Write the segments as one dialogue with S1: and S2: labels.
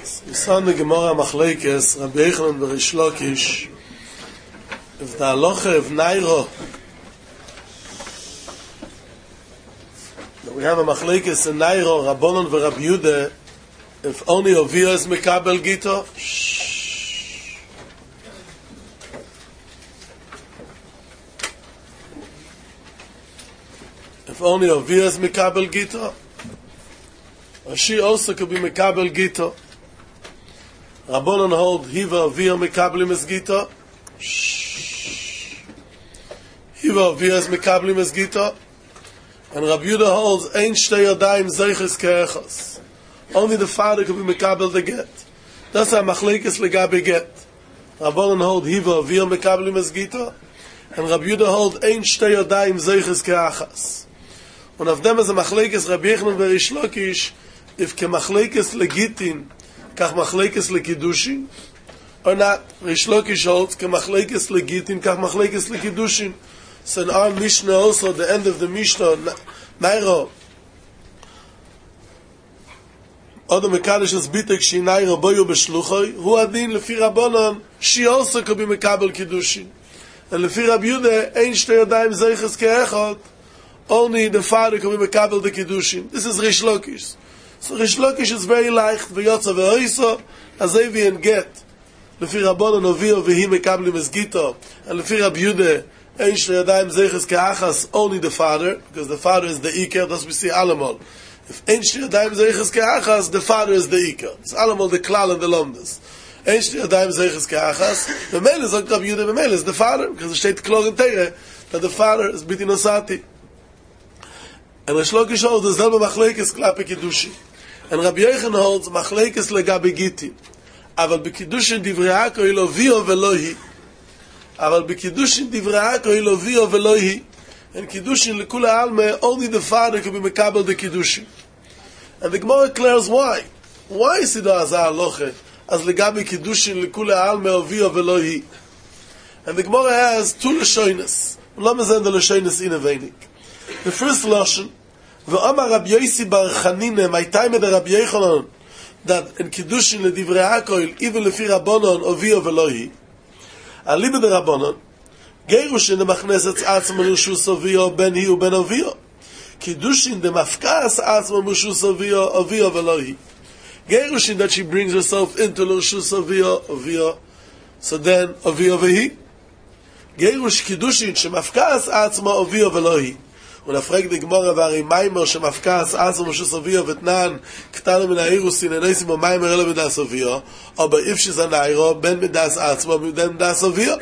S1: Son the Gemara Machlekes, Rabbi Yochanan v'Reish Lakish, if the halacha of Nairo, we have a Machlekes in Nairo, Rabbanon v'Rabbi Yehuda, if only Ovia is Mekabel Gito, if only Ovia is Mekabel Gito, or she also could be Mekabel Gito. Rabbanon hold Hiva Ovia Mekablim es Gito. Hiva Ovia is Mekablim es Gito. And Rabbi Yehuda holds Ein Shtei Yadayim Zeiches Ke'echos. Only the father could be Mekabel the get. That's how Machlekes legabe get. Rabbanon hold Hiva Ovia Mekablim es Gito. And Rabbi Yehuda hold Ein Shtei Yadayim Zeiches Ke'echos. Und auf dem ist der Machlekes Rabbi Yochanan v'Reish Lakish, if ke Machlekes legitin, kach Machlekes lekidushin, or not. Reish Lakish holds ke Machlekes legitin, kach Machlekes lekidushin. So in our Mishnah also, the end of the Mishnah, Nairo, Oda Mekadosh is bitek shi Nairo boyu b'shluchoi, hu adin lefi Rabbanon, she also could be Mekabel Kiddushin. And lefi Rabbi Yehuda, ein shtei yadayim zeiches ke'echot, only the father could be Mekabel the Kiddushin. This is Reish Lakish. So Reish Lakish is very leicht, v'yotza v'hoiso, as Evi and get. Lefi Rabbanon Ovio v'hi Mekablim es Gito, and lefi Rabbi Yehuda, ein shtei yadayim zeiches ke'achas, only the father, because the father is the Iker, that's we see Alamol. If ein shtei yadayim zeiches ke'achas, the father is the Iker. It's Alamol, the Klal and the Lomdas. Ein shtei yadayim zeiches ke'achas, the male is like Rabbi Yehuda, the male is the father, because the state Klor and Teire, that the father is Biti Nosati. And Reish Lakish holds the selbe Machlekes klape Kiddushin. And Rabbi Yochanan holds Machlekes legabe Gitin. Aval b'Kiddushin divrei Yaakov ilo vio velo hi. Aval b'Kiddushin divrei Yaakov ilo vio velo hi. And Kiddushin lekula alme, only the father can be mekabel the Kiddushin. And the Gemara declares why. Why is it as halacha as legabe Kiddushin lekula alme ovio velo hi? And the Gemara has two lashonos. Lama zeh the lashonos in a venik. The first lashon, v'amar Rabbi Yosi bar Chanina, my time with Rabbi Yochanan, that in Kiddushin ledivrei Yaakov, even lefi Rabbanon ovio velo hi. Alibe de Rabbanon, Gerushin de machneset atzma l'rshus ovio ben hi uben ovio. Kiddushin de mafkas atzma l'rshus ovio velo hi. Gerushin that she brings herself into l'rshus ovio, so then ovio vehi. Gerush Kiddushin shemafkas atzma ovio velo hi. Und fragt die Gemara, war im Maimer shemafkas atzma l'rshus ovio vetnan ktanu min ha'irushin enoisim o Maimer elo midas ovio, aber if she's an airo ben midas atzma ben midas ovio.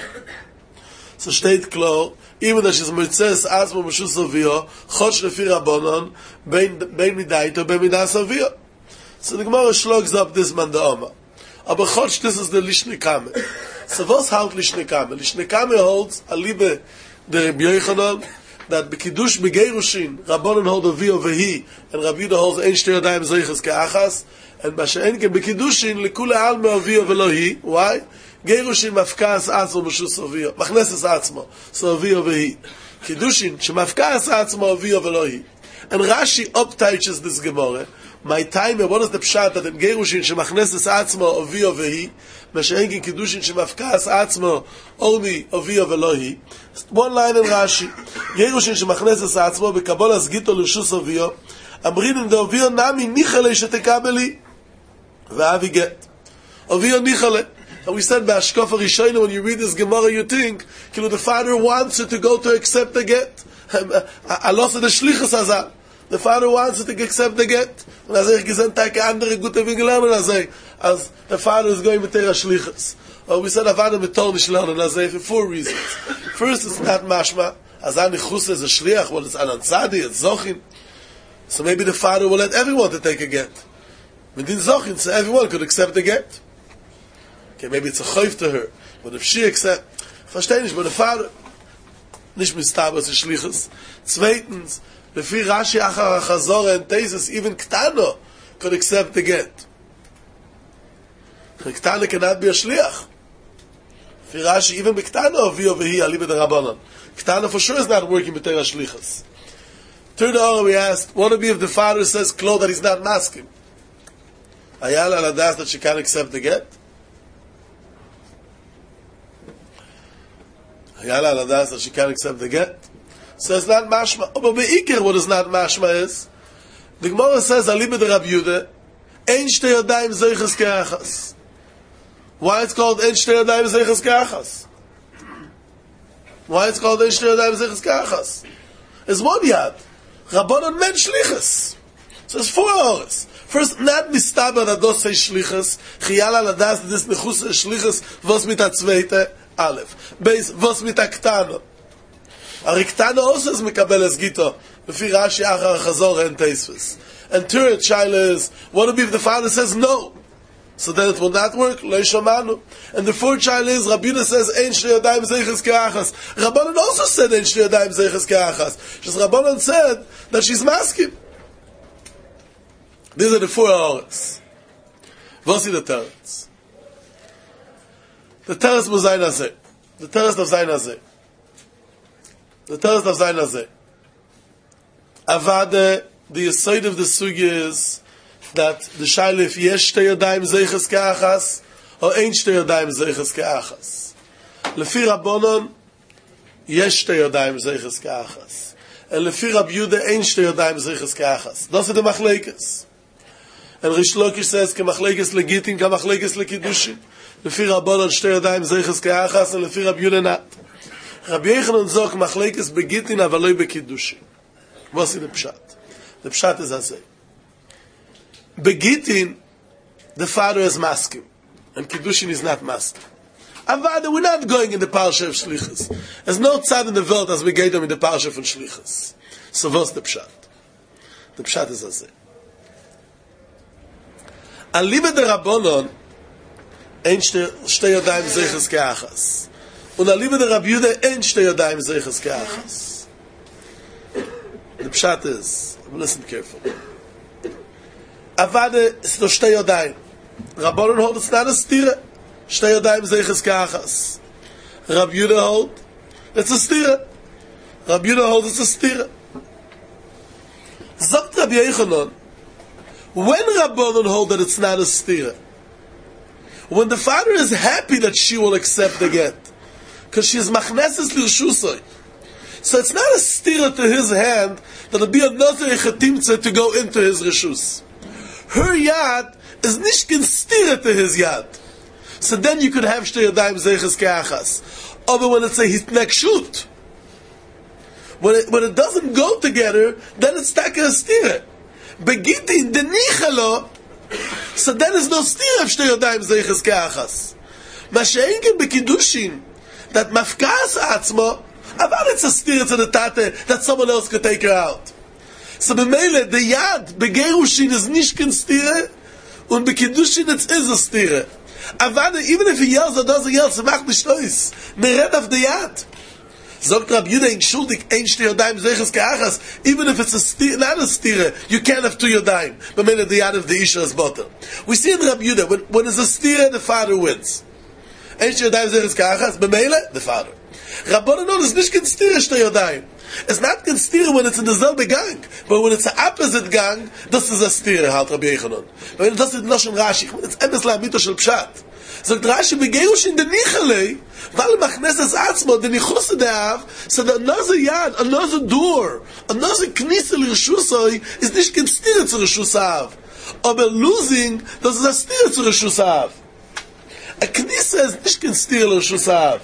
S1: So steht klar, even though she's mitzes atzma l'rshus ovio, chotsh lefi Rabbanon ben midaito ben midas ovio. So the Gemara shlogs up this man the Oma. Aber chotsh, this is the Lishne Kame. So what's halt Lishne Kame? Lishne Kame holds a liebe the Rabbi Yochanan that b'kiddush b'gerushin Rabbanon hold ovio vehi and Rabbi Yehuda holds ein shtei yadayim zeiches ke'achas and b'she'enke b'kiddushin lekula alme ovio velo hi. Why? Gerushin mafkas atzmo b'shus ovio machneses atzmo so ovio vehi kiddushin shemafkas atzmo ovio velo hi. And Rashi uptouches this Gemara. My time, what is the pshat that in Gerushin shemachneses atzmo ovio vehi b'she'enke kiddushin shemafkas atzmo only ovio velo hi. One line in Rashi, Gerushin shemachneses atzmo b'kabolas gito l'shus ovio amrin in the ovio nami nichale shetekabeli v'avi get ovio nichale. And we said b'ashkofa rishayna, when you read this Gemara you think the father wants her to go to accept the get. Alos the shlichus hazal. The father wants her to accept the get. And as ich gesehen take andere gute Wege lernen as the father is going with their shlichus. We said the father mit Torah lernen for four reasons. First, it's not mashma as an chus is a shliach, well it's an tzadi, it's zochin. So maybe the father will let everyone to take a get. With in zochin, so everyone could accept the get. Okay, maybe it's a chayv to her, but if she accepts, verstehe nicht, but the father nicht mistabas a shlichus. Zweitens, lefi Rashi achar hachazor and Tesis, even Ktano could accept the get. Ktano cannot be a shliach. Lefi Rashi, even Ktano ovio vehi alibe de Rabbanon. Ktano for sure is not working with Teira shlichus. Third hour we asked, what would be if the father says Klo that he's not masking? Ayala aladas that she can't accept the get? Ayala aladas that she can't accept the get? So it's not mashma. But be'ikir what is not mashma is, the Gemara says, Aliba de Rabbi Yehuda, Ein shtei yadayim zeiches ke'achas. Why it's called Ein shtei yadayim zeiches ke'achas? Why it's called Ein shtei yadayim zeiches ke'achas? It's one yad. Rabbanon meant shlichus. So it's 4 hours. First, not mistaber that those say shlichus. Chiyal al adas this nechus shlichus vos mit ha-zweite Aleph. Beis vos mit ha-ktano. Ari-ktano also is mekabel es gito. Lefi Rashi achar chazor en teisves. And third child is, what if the father says no? So then it will not work. Lo shamanu. And the fourth child is, Rabbi Yehuda says, Ein shtei yadayim zeiches ke'achas. Rabbanon also said, Ein shtei yadayim zeiches ke'achas. Just Rabbanon said that she's masking. These are the 4 hours. What's the teretz? The teretz was Zayin Hazeh. The teretz of Zayin Hazeh. The teretz of Zayin Hazeh. Avade, the aside of the sugi is that the shaila if yesh shtei yadayim zeiches ke'achas or ein shtei yadayim zeiches ke'achas. Lefi Rabbanon yesh shtei yadayim zeiches ke'achas. And lefi Rabbi Yehuda ein shtei yadayim zeiches ke'achas. Those are the machlekes. And Rish Lakish says ke machlekes legitin ke machlekes lekidushin. Lefi Rabbanon shtei yadayim zeiches ke'achas and lefi Rabbi Yehuda not. Rabbi Yochanan zok machlekes begitin avaloi bekidushin. What's the pshat? The pshat is as Begitin, the father is masking, and Kiddushin is not masking. Avada, we're not going in the parsha of Shlichus. There's no tzad in the world as we get them in the parsha of Shlichus. So what's the pshat? The pshat is as Aliba de Rabbanon, ein shtei yadayim zeiches ke'achas. Und aliba de Rabbi Yehuda, ein shtei yadayim zeiches ke'achas. The pshat is, listen carefully. Avade is no shtei yadayim. Rabbanon hold it's not a stira. Shtei yadayim zeiches ke'achas. Rabbi Yehuda hold it's a stira. Rabbi Yehuda hold it's a stira. Zogt Rabbi Yochanan, when Rabbanon hold that it's not a stira, when the father is happy that she will accept the get, because she is machneses l'rshusay, so it's not a stira to his hand that it'll be another echatimtze to go into his reshus. Her yad is nishkin stira to his yad. So then you could have shtei yadayim zeiches ke'achas. But when it's a hitnekshut, when it doesn't go together, then it's taka stira. Begitin denichalo, so then there's no stira of shtei yadayim zeiches ke'achas. Masha'enken bekidushin, that mafkas atzmo, about it's a stira to the tate that someone else could take her out. So b'meile, the yad, begerushin is nishkin stira, and bekidushin it is a stira. Avada, even if he yells or doesn't yell, so macht nicht nois. Mered of the yad. Zogt Rabbi Yehuda, schuldig, ein shtei yadayim zeiches ke'achas, even if it's a stira, not a stira, you can't have 2 yadayim. B'meile, the yad of the isha is bottom. We see in Rabbi Yehuda, when it's a stira, the father wins. Ein shtei yadayim zeiches ke'achas, b'meile, the father. Rabbanon is nicht kein stira shtei yadayim. It's not kein stira when it's in the selbe gang, but when it's an opposite gang, das is a stira, halt Rabbi Yochanan. When das ist Lashon Rashi, it's emes la'amito shel pshat. Sagt Rashi, begerush in the nichalei, weil machnes es atzmo, the nichus de'av, so that another yad, another door, another knisa l'reshusoi, is nicht kein stira zu reshusav. Aber losing, das ist a stira zu reshusav. A knisa is nicht kein stira l'reshusav.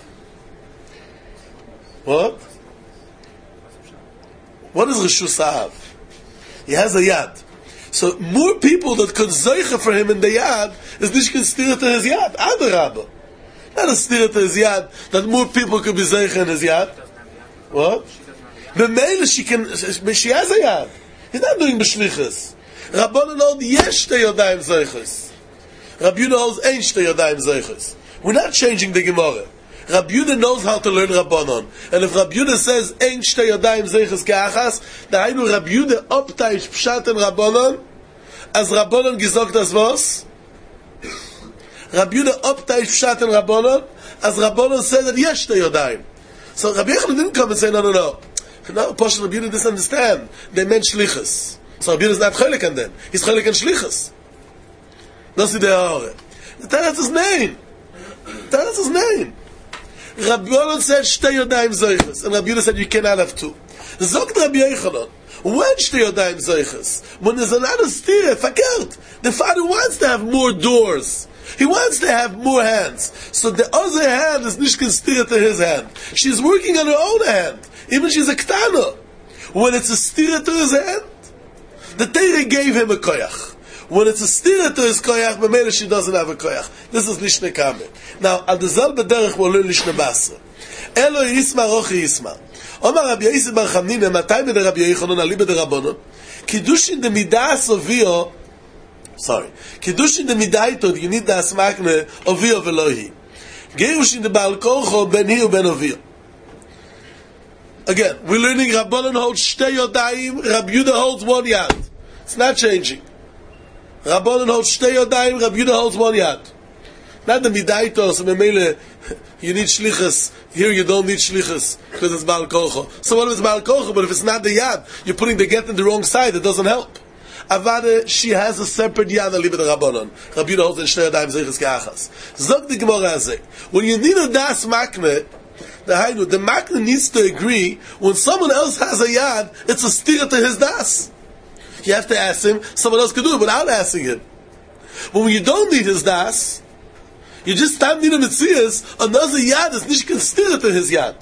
S1: What? What is Rishus Ha'av? He has a yad. So more people that could zeicha for him in the yad is nicht can steer to his yad. Adarabba. Not a steer to his yad that more people could be zeicha in his yad. What? B'meila she has a yad. He's not doing b'shlichus. Rabbanon hold yesh shtei yadayim zeichus. Rabbi Yehuda holds ein shtei yadayim zeichus. We're not changing the Gemara. Rabbi Yehuda knows how to learn Rabbanon. And if Rabbi Yehuda says, Ein shtei yadayim zeiches ke'achas, dahainu Rabbi Yehuda optaish pshat in Rabbanon, as Rabbanon gesagt as was? Rabbi Yehuda optaish pshat in Rabbanon, as Rabbanon said that yes shtei yadayim. So Rabbi Yochanan didn't come and say, no. No, Pasha Rabbi Yehuda doesn't understand. They meant shlichus. So Rabbi Yehuda is not cholik on them. He's cholik on shlichus. Das ist der Haare. The Teretz is nein. Teretz is nein. Rabbi Yochanan said, Shtei Yodayim Zoiches. And Rabbi Yehuda said, you cannot have two. Zogt Rabbi Yochanan, when Shtei Yodayim Zoiches? When there's another stira, fakert. The father wants to have more doors. He wants to have more hands. So the other hand is nicht considered to his hand. She's working on her own hand. Even she's a ktana. When it's a stira to his hand, the Torah gave him a koyach. When it's a stira to his koyach, b'meila she doesn't have a koyach. This is lishne kamen. Now, al dezal b'derech we'll learn lishne basra. Elo yisma rochi yisma. Omar Rabbi Yosef bar Chamnina, matay b'de Rabbi Yochanan, ali b'de Rabbanon, kiddushin de midas ovio, kiddushin de midaito, you need das makne, ovio velohi. Gerushin de Baal Korcho, ben hi u ben ovio. Again, we're learning Rabbanon holds Shtei Yodayim, Rabbi Yehuda holds one yad. It's not changing. Rabbanon holds Shtei Yodayim, Rabbi Yehuda holds one yad. Not the Midaito, so memele, you need shlichus. Here you don't need shlichus, because it's Baal Korcho. So what if it's Baal Korcho, but if it's not the yad, you're putting the get in the wrong side, it doesn't help. Avada, she has a separate yad, a libet Rabbanon. Rabbi Yehuda holds in Shtei Yodayim, Zeiches Keachas. Zog the Gemara Azeh. When you need a das makne, the makna needs to agree when someone else has a yad, it's a stira to his das. You have to ask him, someone else can do it without asking him. But when you don't need his das, you just time need a mitzias, another yad is nicht considered to his yad.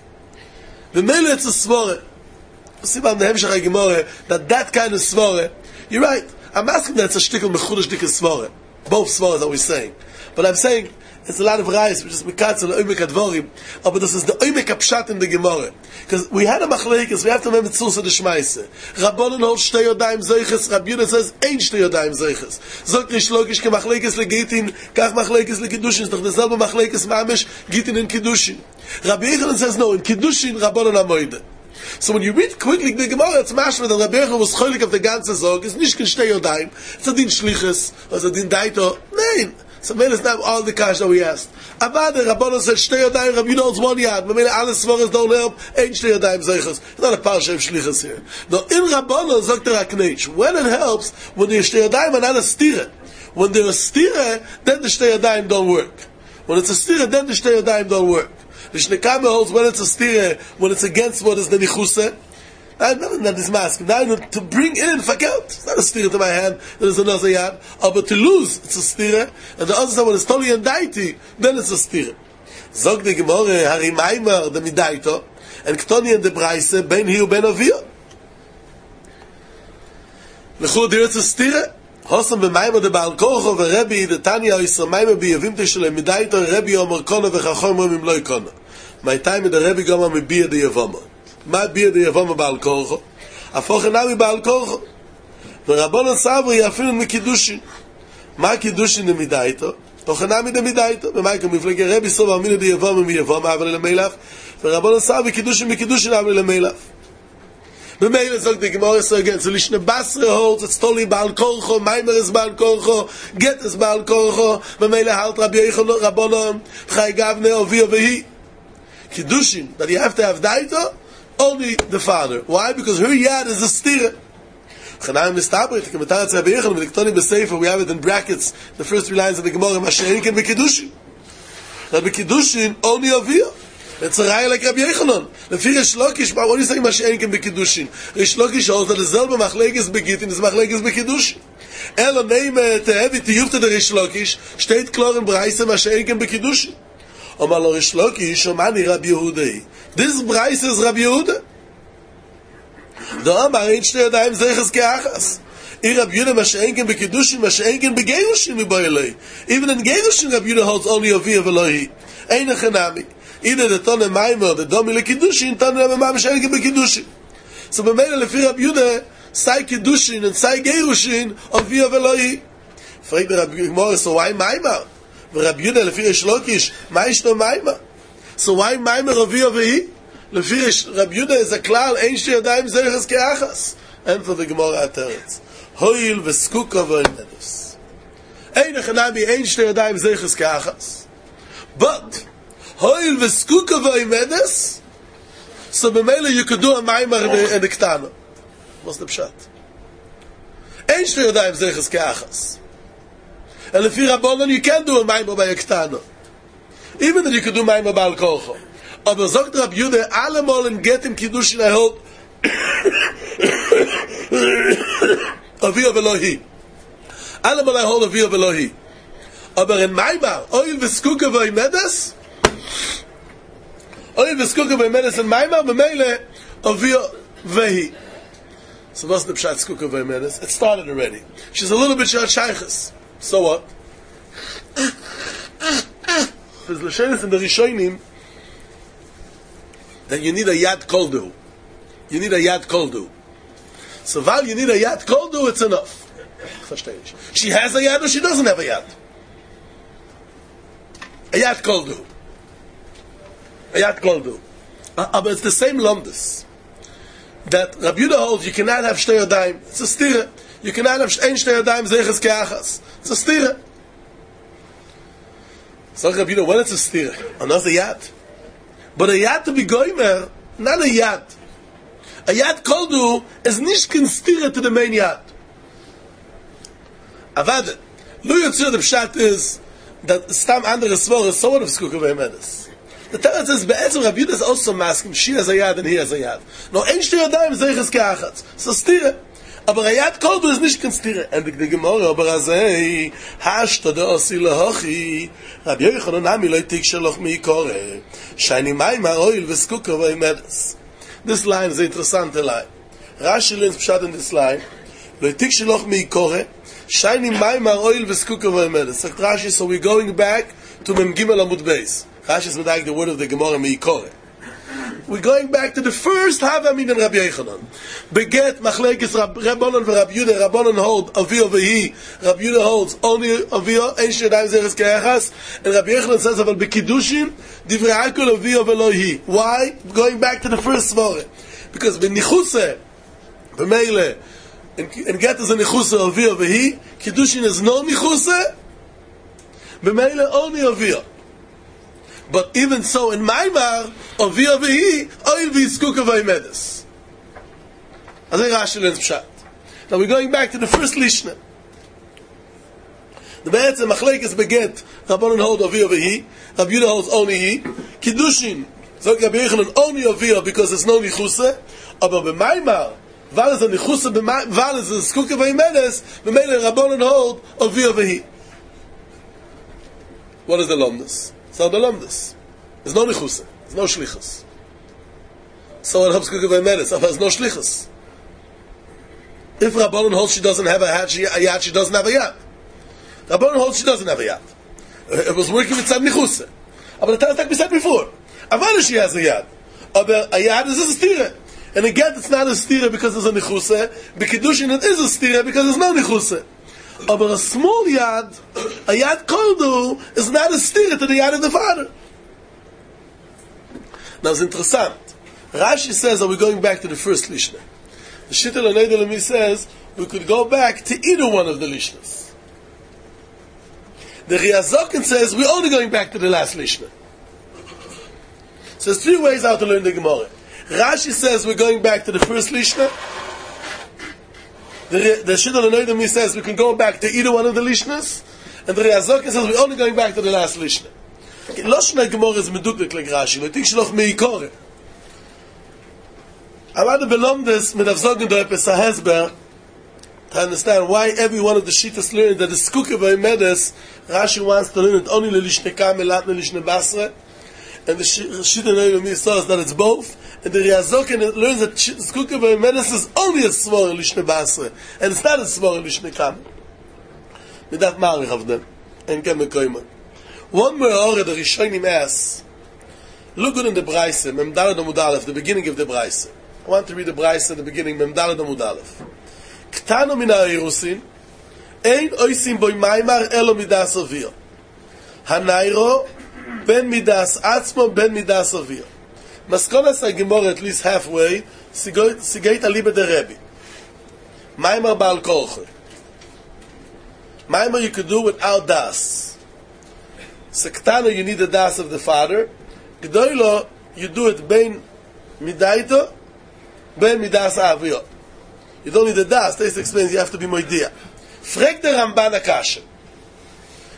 S1: The mele it's a svore. See about the Hemshach HaGemorah, that kind of svore, you're right, I'm asking that it's a shtickle mechudash dikah svore. Both svores are we saying. But I'm saying, it's a lot of rice, which is mikatz and oimek advorim. Oh, but this is the oimek apshat in the Gemara. Because we had a machlekes, we have to remember tzulsa de shmaise. Rabbanon holds Shtei Yodayim Zoiches, Rabbi Yehuda says, ein Shtei Yodayim Zoiches. Zog Rish Lakish ke machlekes legitin, kach machlekes lekiddushin, it's doch derselbe machlekes mamish, gitin in kiddushin. Rabbi Yochanan says, no, in kiddushin, Rabbanon amoide. So when you read quickly the Gemara, it's mashma that Rabbi Yochanan was cholik of the ganze Zog, it's nicht ken Shtei Yodayim, it's a din shlichus, it's a din daito, nein. So maybe it's not all the cash that we asked. Avada, Rabbanon said, Shtei Yodayim, Rabbi Yehuda holds one yad. Maybe all the svaras don't help. Ain't Shtei Yodayim Zeiches. It's not a parsha of shlichus here. No, in Rabbanon, Zok der HaKnech, when it helps, when the Shtei Yodayim are not a stira. When they're a stira, then the Shtei Yodayim don't work. When it's a stira, then the Shtei Yodayim don't work. The Shnekame holds when it's a stira, when it's against what is the nichuse. Not this mask. Now to bring in fakelt. It's not a stira to my hand. There's another yad. But to lose, it's a stira. And the other side, when it's totally and daiti, then it's a stira. Zog the Gemara, Hari Maimer, the Midaito, and Ktoni and the Braise, Ben Hiu, Ben Ovio. Lechud here, it's a stira. Hosam b'Maimer, the Baal Korcho, the Rebbe, the Tanya, Yisra Maimer, b'Yavim Teshalem, Midaito, Rebbe, Omer Kono, v'Chachom, Romim Loi Kono. My time in the Rebbe, Goma, Mibir, the Yavoma. מה ביר די יבום בעל קורחו הפוך נמי בעל קורחו ורבון סברי אפילו מקידושין מה קידושין דמידאיתו תוך נמי דמידאיתו ומה כמפלגי רבי סוב אמינו די יבום מיבום אבל למילף ורבון סברי קידושין מקידושין אבל למילף במילא זוג די גמור יסרגן so lishne basre holds it's totally בעל קורחו מיימר is בעל קורחו get is בעל קורחו במילא halt רבי יחנון רבונם חי גבנה אוביו והיא קידושין that you have to have daito only the father. Why? Because her yad is a stira. We have it in brackets, the first three lines of the Gemara, Mashe'enken b'Kiddushin. That b'Kiddushin, only Aviyah. It's a raya like Rabbi Yochanan. Lefi Rish Lakish, what do you say Mashe'enken b'Kiddushin? Rish Lakish holds that the Zelba Machlekes b'Gittin is Machlekes b'Kiddushin. Elo neime tehevi tiyufte de Rish Lakish, steht klar in Braise Mashe'enken b'Kiddushin. Omar lo Rish Lakish, omani Rabbi Yehudei. This Braise is Rabbi Yehuda. The Amar ain't Shtei Yodayim Zeiches Keachas. Rabbi Yehuda Mashe'enken b'Kiddushin, Mashe'enken b'Gerushin mi'Boilei. Even in Gerushin, Rabbi Yehuda holds only Aviyah v'Lohi. Ein echanami. Either the Tone Maimer, the Domi leKiddushin, Tone Maimer Mashe'enken b'Kiddushin. So b'meila lefi Rabbi Yehuda, Sai Kiddushin and Sai Gerushin, Aviyah v'Lohi. Fragt the Rabbi Gemara, so why Maimer? Rabbi Yehuda lefi Rish Lakish, ma ish no Maimer? So why Maimer Aviyah v'Hi? Lefi Rabbi Yehuda is a klal, ein Shtei Yodayim Zeiches Keachas. And for the Gemara Ateretz. Hoil v'skuka v'oimedus. Ein echanami, ein Shtei Yodayim Zeiches Keachas. But, hoil v'skuka v'oimedus, so b'meila you could do a Maimer and a Ktana. What's the pshat? Ein Shtei Yodayim Zeiches Keachas. And lefi Rabbanon, you can do a Maimer by a Ktana. Even that you could do Maimer by Al-Kocho. Aber sagt Rabbi Yehuda, allemal in Getim Kiddushin I hold Aviyah Velohi. Allemal I hold Aviyah Velohi. Aber in Maimer, Oil Veskuka Vaymedes, Oil Veskuka Vaymedes in Maimer, B'meile Aviyah Vehi. So what's the Pshat Skuka Vaymedes? It started already. She's a little bit shaychus. So what? There's Lashenis in the Rishonim that you need a Yad Koldu. You need a Yad Koldu. So while you need a Yad Koldu, it's enough. She has a Yad or she doesn't have a Yad? A Yad Koldu. A Yad Koldu. But it's the same Lomdus. That Rabbi Yehuda holds you cannot have Shtei Yadayim. It's a stira. You cannot have Ein Shtei Yadayim Zeiches Keachas. It's a stira. So Rabbi Yehuda, when it's a stira? Another Yad. But a Yad to be goimer, not a Yad. A Yad Koldu is nicht kein stira to the main Yad. Avade. Lo Yotzir the Pshat is that Stam andere Svor is sort of Skuka Vaymedes. The Teretz says, Be'etzim Rabbi Yehuda is also masking, she has a Yad and he has a Yad. No, Ein Shtei Yadayim Zeiches Keachas. So stira. Aber a Yad Koldu is nicht kein stira. And the Gemara, aber azei, hashta de osi lehochi, Rabbi Yochanan nami lo yitik sheloch mi'ikore, shayni mayma oil v'skuka v'yimedes. This line is an interesting line. Rashi learns Pshat in this line, lo yitik sheloch mi'ikore, shayni mayma oil v'skuka v'yimedes. Sagt Rashi, so we're going back to Mem Gimel Amud Beis. Rashi is medayik the word of the Gemara mi'ikore. We're going back to the first Havamin and Rabbi Yochanan. Beget Machlekes Rabbanon v'Rabbi Yehuda. Rabbanon hold Aviyah v'hi. Rabbi Yehuda holds only Aviyah. Ein Shtei Yadayim Zeiches Keachas. And Rabbi Yochanan says, "Aval bekiddushin divrei hakol Aviyah v'lo hi." Why? Going back to the first svara. Because b'nichuse b'meile and get is a nichuse Aviyah v'hi. Kiddushin is no nichuse. B'meile only Aviyah. But even so, in Maimar, Aviyah v'hi, oil v'yiskuka v'yimedes. I think Rashi learns Pshat. Now we're going back to the first Lishna. The Be'etzem Machlekes beget, Rabbanon hold Aviyah v'hi, Rabbi Yehuda holds only hi. Kiddushin, Zog Rabbi Yochanan only Aviyah because there's no nichuse. Aber b'Maimar, Val is a nichuse, Val is a skuka v'yimedes, b'meile Rabbanon hold Aviyah v'hi. What is the lomnus? So the lomdus. There's no nichuse. There's no shlichus. So it helps Kuka Vaymedes. There's no shlichus. If Rabbanon holds she doesn't have a yad, she doesn't have a yad. Rabbanon holds she doesn't have a yad. It was working with some nichuse. But the Tanakh we said before. Avada she has a yad. But a yad is a stira. And again, it's not a stira because there's a nichuse. B'kiddushin it is a stira because there's no nichuse. But a small yad, a yad koldu, is not a stira to the yad of the father. Now it's interesting. Rashi says that we're going back to the first Lishna. The Shittel Aneidolami says we could go back to either one of the Lishnas. The Riazokin says we're only going back to the last Lishna. So there's three ways how to learn the Gemara. Rashi says we're going back to the first Lishna. The Shittel Aneidolami says we can go back to either one of the Lishnas. And the Riazokin says we're only going back to the last Lishna. Loshna Gemara is meduklik like Rashi. Lo tikshloch meikore. I want to belong this mit avzogen do epes hesber to understand why every one of the shittas learned that the skuke v'yimedes Rashi wants to learn it only lelishne kam elat lelishne basre, and the shittas learn says that it's both, and the Riazokin learns that skuke v'yimedes is only a svor lelishne basre, and it's not a svor lelishne kam. Midat marich of them and kem mekoyman. One more order the Rishonim asks, look good in the Braise, Mem Daled Amud Aleph, the beginning of the Braise. I want to read the Braise at the beginning, Mem Daled Amud Aleph. Ktano min ha'erusin, ein oisim boi maimar elo midas aviyah. Hanairo, ben midas atzmo, ben midas aviyah. Maskonas HaGemara at least halfway, sigeit alibe de Rebbe. Maimar Baal Korche. Maimar you could do without das. Sektano, you need the das of the father. Gdoilo, you do it bein midaito, bein midas aviyot. You don't need the das. This explains you have to be moidia. Frek the Ramban Akasha.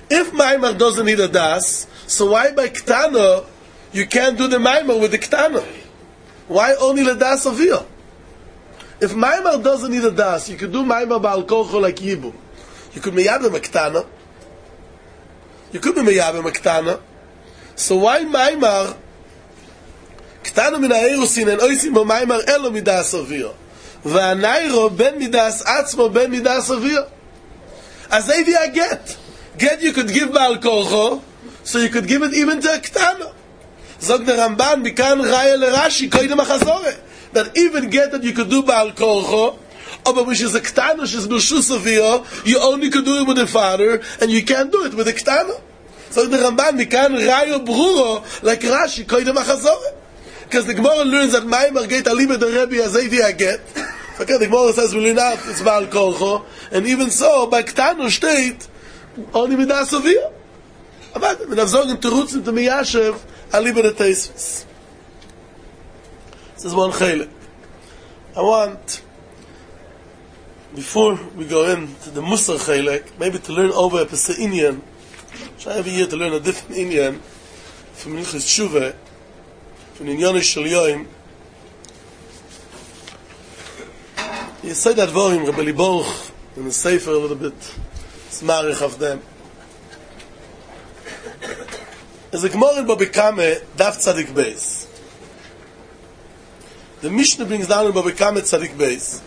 S1: If Maimar doesn't need a das, so why by Ktana you can't do the Maimar with the Ktana? Why only the das avia? If Maimar doesn't need a das, you could do Maimar Baal Korcho like Yibum. You could meyabem a Ktana. You could be meyabem a Ktana. So why Maimar Ktana min ha'erusin and oisim bo Maimar elo midas avia? V'anayro ben midas atzmo ben midas avia. As if you get. Get you could give Baal Korcho, so you could give it even to a Ktana. Zog the Ramban, Bikan Raya Rashi, Koidem HaChazoreh. That even get that you could do Baal Korcho, but which is a Ktana, which is B'shus Aviyah, you only could do it with the father, and you can't do it with the Ktana. Zog the Ramban, Bikan Raya Bruro, like Rashi, Koidem HaChazoreh. Because the Gemara learns that Maimar get Aliba the Rebbe as if you get. Okay, the Gemara says, we learn out, it's Baal Korcho, and even so, by Ktana state, only midas avia. Aber wir sagen Terutzen to Miyashev aliber the Teisvis. This is one chilek. I want, before we go into the Musar chilek, maybe to learn over a Pesach Inyan. Try every year to learn a different Inyan from Minchas Tshuva, from Inyan Shel Yoim. You say that Vorim, Rebbe Liborch, in the Sefer a little bit. Smarich of them. As a Gemara in Babikame, Daf Tzadik Beis. The Mishnah brings down in Babikame Tzadik Beis.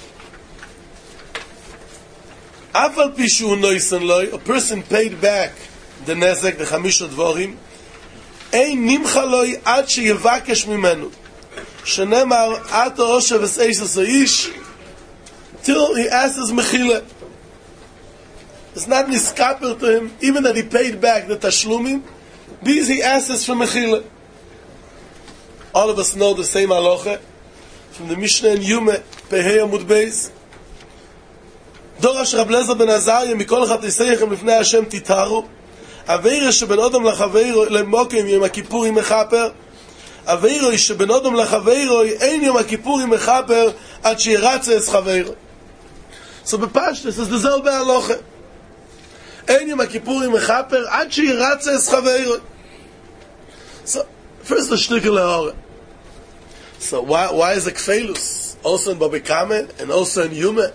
S1: Afal Pishu Noisen Loi, a person paid back the Nezek, the Chamisha Dvorim, Ein Nimcha Loi Ad She Yevakesh Mimenu. Shenemar Ato Oshev Es Eishes Aish, till he asks Mechile. It's not niskaper to him, even that he paid back the tashlumim. These he asks for mechila. All of us know the same halacha from the Mishnah in Yume, Pehei Amud Beis. Dorash Rab Lezer ben Azariah, mikol chateiseichem lifnei Hashem titaru. Aveira sheben odom lachaveiro lemokim yom HaKippurim mechaper. Aveiro sheben odom lachaveiro ein yom HaKippurim mechaper ad sheyiratze es chaveiro. So bepashtus, this is the zelbe halacha. Ein Yom HaKippurim mechaper ad sheyiratze es chaveiro. So first the shtickle le'ore. So why is it kfelus also in Babikame and also in Yume?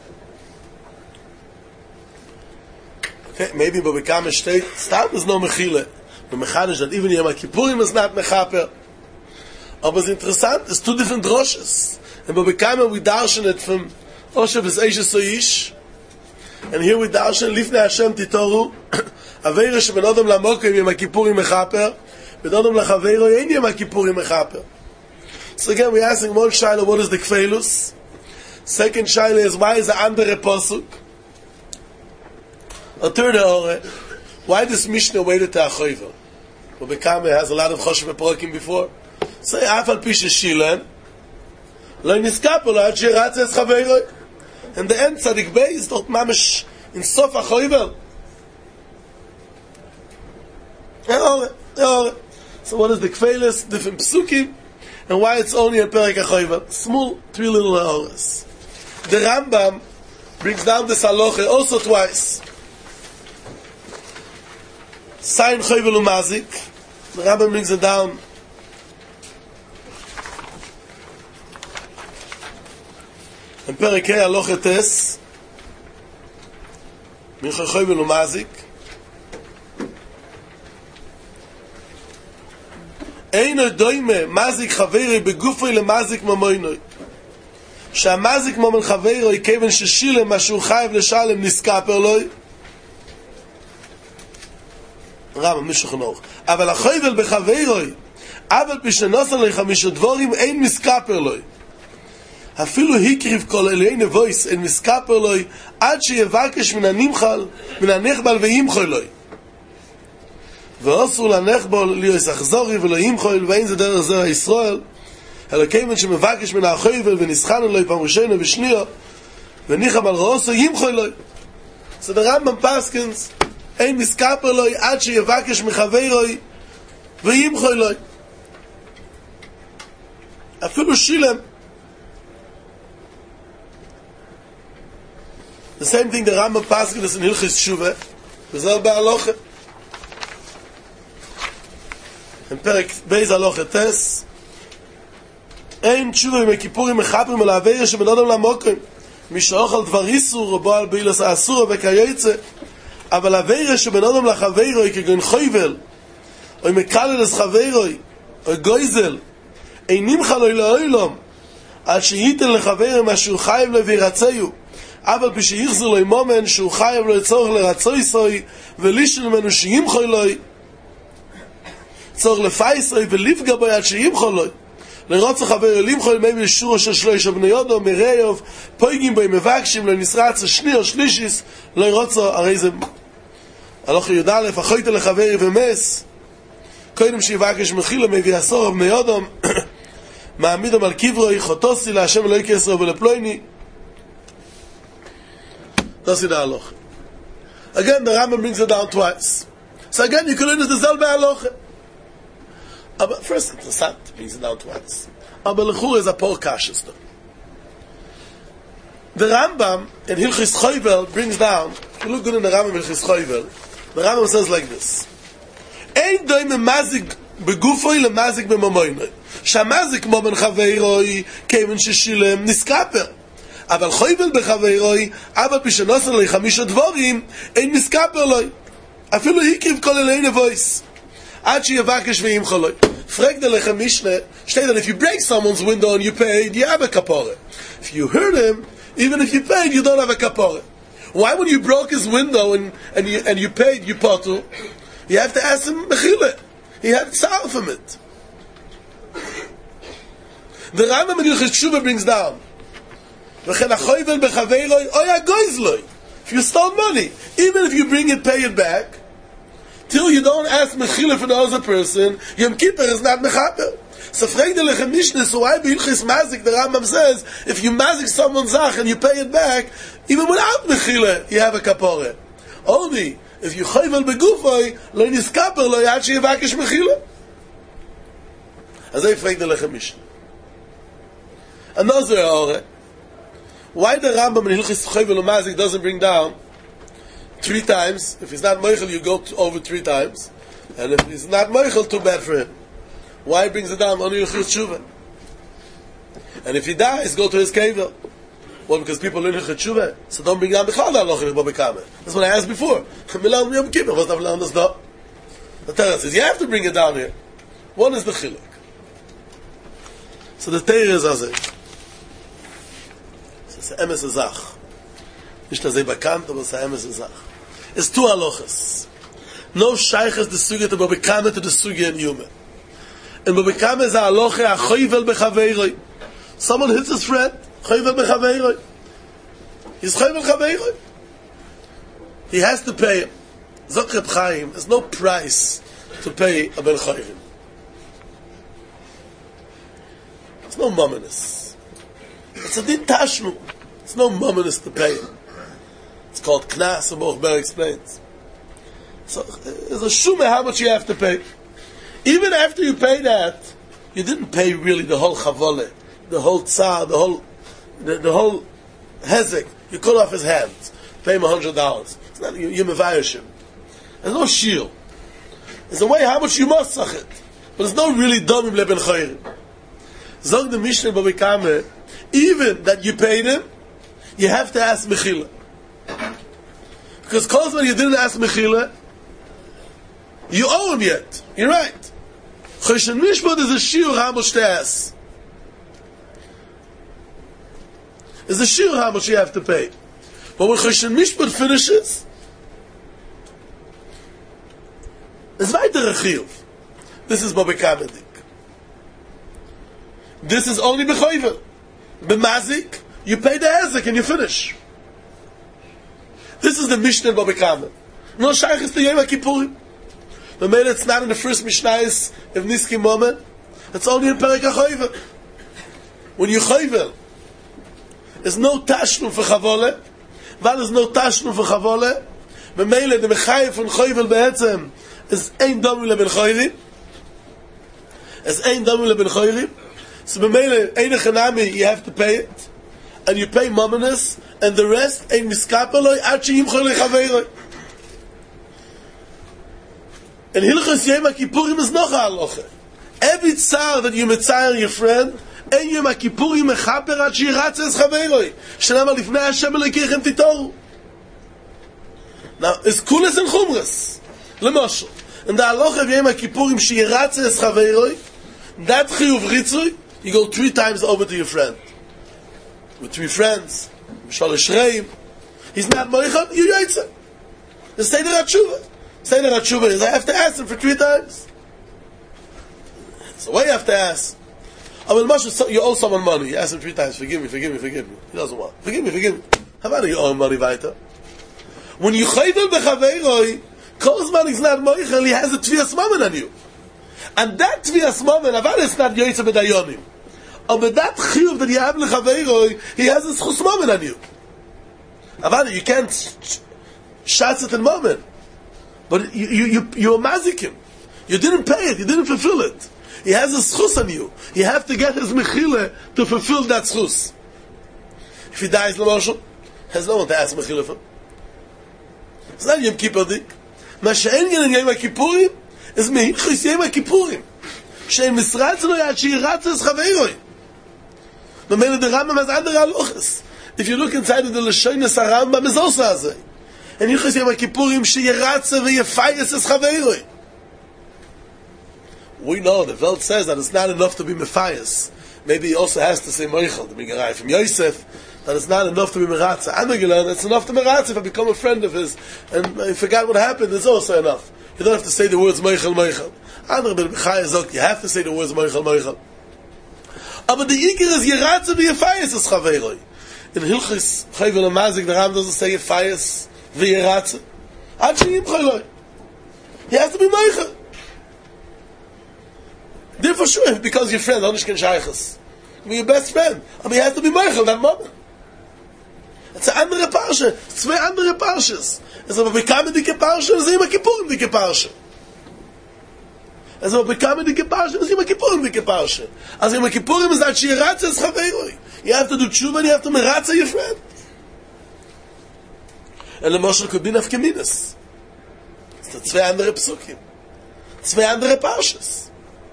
S1: Okay, maybe in Babikame state start is no mechile. The mechanish that even Yom HaKippurim is not mechaper. Aber it's interessant, it's two different droshes. In Babikame we darshan it from Oshev es Eishes Soish. And here we darshan lifnei Hashem titoru aveira sheben odom lamokim yom HaKippurim mechaper ben odom lachaveiro ein yom HaKippurim mechaper. So again we're asking one shaila, what is the kfelus? Second shaila is, why is the andere posuk? A third ore, why this Mishnah waited to Achoiva? Well, Bekame has a lot of choshev porokim before. Say afal pishe shilen lo niskaper lo ad sheyiratze es chaveiro. And the end Tzadik Beis dort mamish in Sof HaChoivel. So what is the kfeles, different psukim, and why it's only a Perek HaChoivel? Small, three little hours. The Rambam brings down this halacha also twice. Sayin Choivel Umazik. The Rambam brings it down. In Perek Hei halacha tes, Mincha Choivel Umazik. Eino doime mazik chaveiroi begufoi lemazik mamoinoi. שהמזיק ממון חברו כיוון ששילם מה שהוא חייב לשלם נסקפר לו, רב משך נוח, אבל החייבל בחברו אבל פשנוסן לי 5 דבורים אין נסקפר לו, אפילו הקריב כל אלי נבויס אין נסקפר לו עד שיבקש מן הנחבל וימחול לו, ואוסר לנחבל ליוס אחזורי ולא ימחול, ואין זה דרך זה ישראל, אלא כיוון שמבקש מן החייבל ונסחן לו פעם ראשונה ושנייה וניחם על ראוסו ימחול לו. So the Rambam paskins אין נסקפר לו עד שיבקש מחברו וימחול לו, אפילו שילם. The same thing the Rambam paskins in Hilchis Tshuva, וזה בהלוכה. in Perek Beis Halacha Tes, אין תשובה מכיפורים מחפרים על העבירה שבין אדם למוקרים מי שאוכל דבר איסור או בועל באילוס האסור וכייצא אבל העבירה שבין אדם לחברו כגון חויבל או מקללס חברו או גויזל אינים חלוי לאוילום עד שייתן לחברו מה שהוא חייב לו וירצאו אבל כשיחזר לו מומן שהוא חייב לו צורך לרצוי סוי ולישל ממנו שימחוי לו צורך לפייסוי ולפגע בו עד שימחוי לו לרוצה חבר למחול מי בשורו של שלושה בני יודו מראיוב פויגים בו מבקשים לא נסרץ שני או שלישיס לא ירוצה הרי זה הלוך י' א' אחוית לחברי ומס קודם שיבקש מחילה מביא עשור בני יודו מעמידם על קברוי חוטוסי להשם אלוהי כסרו ולפלויני that's the halacha. Again the Rambam brings it down twice, so again you can learn the selbe halacha. But first, interessant, brings it down twice. Aber lechur is a poor kashis though. The Rambam in Hilchis Choyvel brings down, if you look good in the Rambam in Hilchis Choyvel, the Rambam says like this. Ein doi me mazik begufoi le mazik bemomoinoi. Shamazik momen chaveiroi kemen sheshilem niskaper. אבל חויבל בחברוי, אבל פשנוסר לי 5 דבורים, אין מסקפר לו. אפילו יקריב כל אלי נבויס. עד שיבקש וימחו לו. פרקת לכם משנה, state that if you break someone's window and you paid, you have a kapore. If you hurt him, even if you paid, you don't have a kapore. Why when you broke his window and you paid, you potu, you have to ask him mechile. He had tzar from it. The Rambam in Hilchos Tshuva brings down, if you stole money, even if you bring it, pay it back, till you don't ask mechila for the other person, Yom Kippur is not mechaper. So Fregdeliche Mishnah, so why B'ilchis Mazik, the Rambam says, if you mazik someone's zach and you pay it back, even without mechila, you have a kapore. Only if you chayvel begufay, lo niskaper lo yad sheyevakesh mechila. Azay Fregdeliche Mishnah. Another ore. Why the Rambam in Hilchis Choyvel Umazik doesn't bring down 3 times? If he's not Meichel, you go over 3 times. And if he's not Meichel, too bad for him. Why he brings it down? Only Hilchis Tshuva. And if he dies, go to his kever. Well, because people learn Hilchis Tshuva. So don't bring down the Chal Halacha in Baba Kama. That's what I asked before. Milan Yom Kippur. What's that learned us though? The Torah says, you have to bring it down here. One is the Chiluk. So the Torah is as it. Es ist emes Zach. Nicht dass bekannt, aber es ist emes Zach. Es 2 halachas. No shaykhs the suge to become to the suge in human. And become is a halacha a choyvel bechaveiroi. Someone hits his friend, choyvel bechaveiroi. He's choyvel bechaveiroi. He has to pay him. Zok Reb Chaim, there's no price to pay a ben choyvel. There's no mominous. It's a din tashmu. It's no mominous to pay. It's called knas, and Mochber explains. So there's a shumeh how much you have to pay. Even after you pay that, you didn't pay really the whole chavole, the whole tzar, the whole hezek. You cut off his hands. Pay him $100. It's not you mevayish him. There's no shield. There's a way how much you must sachet, but there's no really domim leben chayrim. Zog the Mishnah Baba Kama, even that you paid him, you have to ask mechila. Because cause when you didn't ask mechila, you owe him yet. You're right. Choshen Mishpat is a shiur how much to ask. It's a shiur how much you have to pay. But when Choshen Mishpat finishes, it's weiter chiyuv. This is Baba Kama dik. This is only bechoyvel. B'mazik, you pay the hezek and you finish. This is the Mishnah in Baba Kama. No shaykh is the Yom Kippurim. The mail it's not in the first Mishnahs of Niski moment. It's only in Perek HaChoyvel. When you choyvel, there's no tashlum for chavole. While there's no tashlum for chavole, the mail the mechayev from choyvel be'etzem is ein damu leben choyrim. It's ein damu leben choyrim. So b'meile, ein echanami, you have to pay it, and you pay mominus, and the rest, ein miskapeloi, ad she'yimchol lechaveiroi. And Hilchos Yom HaKippurim is noch a halacha. Every tzar that you metzayer your friend, and Yom HaKippurim mechaper ad shiratze es chaveroi. Shenamar lifnei Hashem Elokeichem titoru. Now, it's kulas and chumras. Lemoshel. And the halacha of Yom HaKippurim shiratze es chaveroi, that chiyuv ritzui, you go 3 times over to your friend. With 3 friends, Shalosh Reim, he's not moichel, you yaitze. The Seder HaTshuva. Seder HaTshuva is, I have to ask him for 3 times. So why you have to ask? I mean, you owe someone money. You ask him 3 times, forgive me. He doesn't want. Forgive me. How about you owe him money weiter? When you chayvel bechaveiroi, Kozman is not moichel, he has a tviyas mammon on you. And that tviyas mammon, aval is not yoytze b'dayonim. But that chiyuv that you have lechaveiroi, he has a schus mammon on you. Aval, you can't shatz it in mammon. But you mazik him. You didn't pay it, you didn't fulfill it. He has a schus on you. You have to get his mechile to fulfill that schus. If he dies, L'moshel, has no one to ask mechile for. It's not Yom Kippur dik. Ma she'en gen in Yom HaKippurim is mehilchos Yom HaKippurim. She'en misratz lo yad shiratz es chaveiroi. No mele the Rambam has andere halachas. If you look inside of the Lashonos HaRambam, is also azay. And Hilchos Yom HaKippurim she'yiratze ve'yefayes es chaveiroi. We know the Welt says that it's not enough to be mefayes. Maybe he also has to say moichel, the Migarai from Yosef, that it's not enough to be meratze. Anagilan, it's enough to meratze if I become a friend of his and I forgot what happened, it's also enough. You don't have to say the words moichel. You have to say the words moichel. But the ikir is yiratze v'yefayes es chaveiroi. In Hilchos Chayvel HaMazik, the Ram doesn't say yefayes v'yiratze. Ad she'yim choloi. He has to be moichel. Therefore, sure, because your friend, Onishkin Shaychus, be your best friend. I mean, he has to be Michael that moment. It's an andere Parsha. It's 2 andere Parshas. It's a bekame dike Parsha, it's a Yom HaKippurim dike Parsha. It's a bekame dike Parsha, it's a Yom HaKippurim dike Parsha. As Yom HaKippurim is that shiratze es chaveiroi. You have to do tshuva and you have to meratze your friend. And the Moshe could be nafkeminas. It's the 2 andere Psukim. 2 andere Parshas.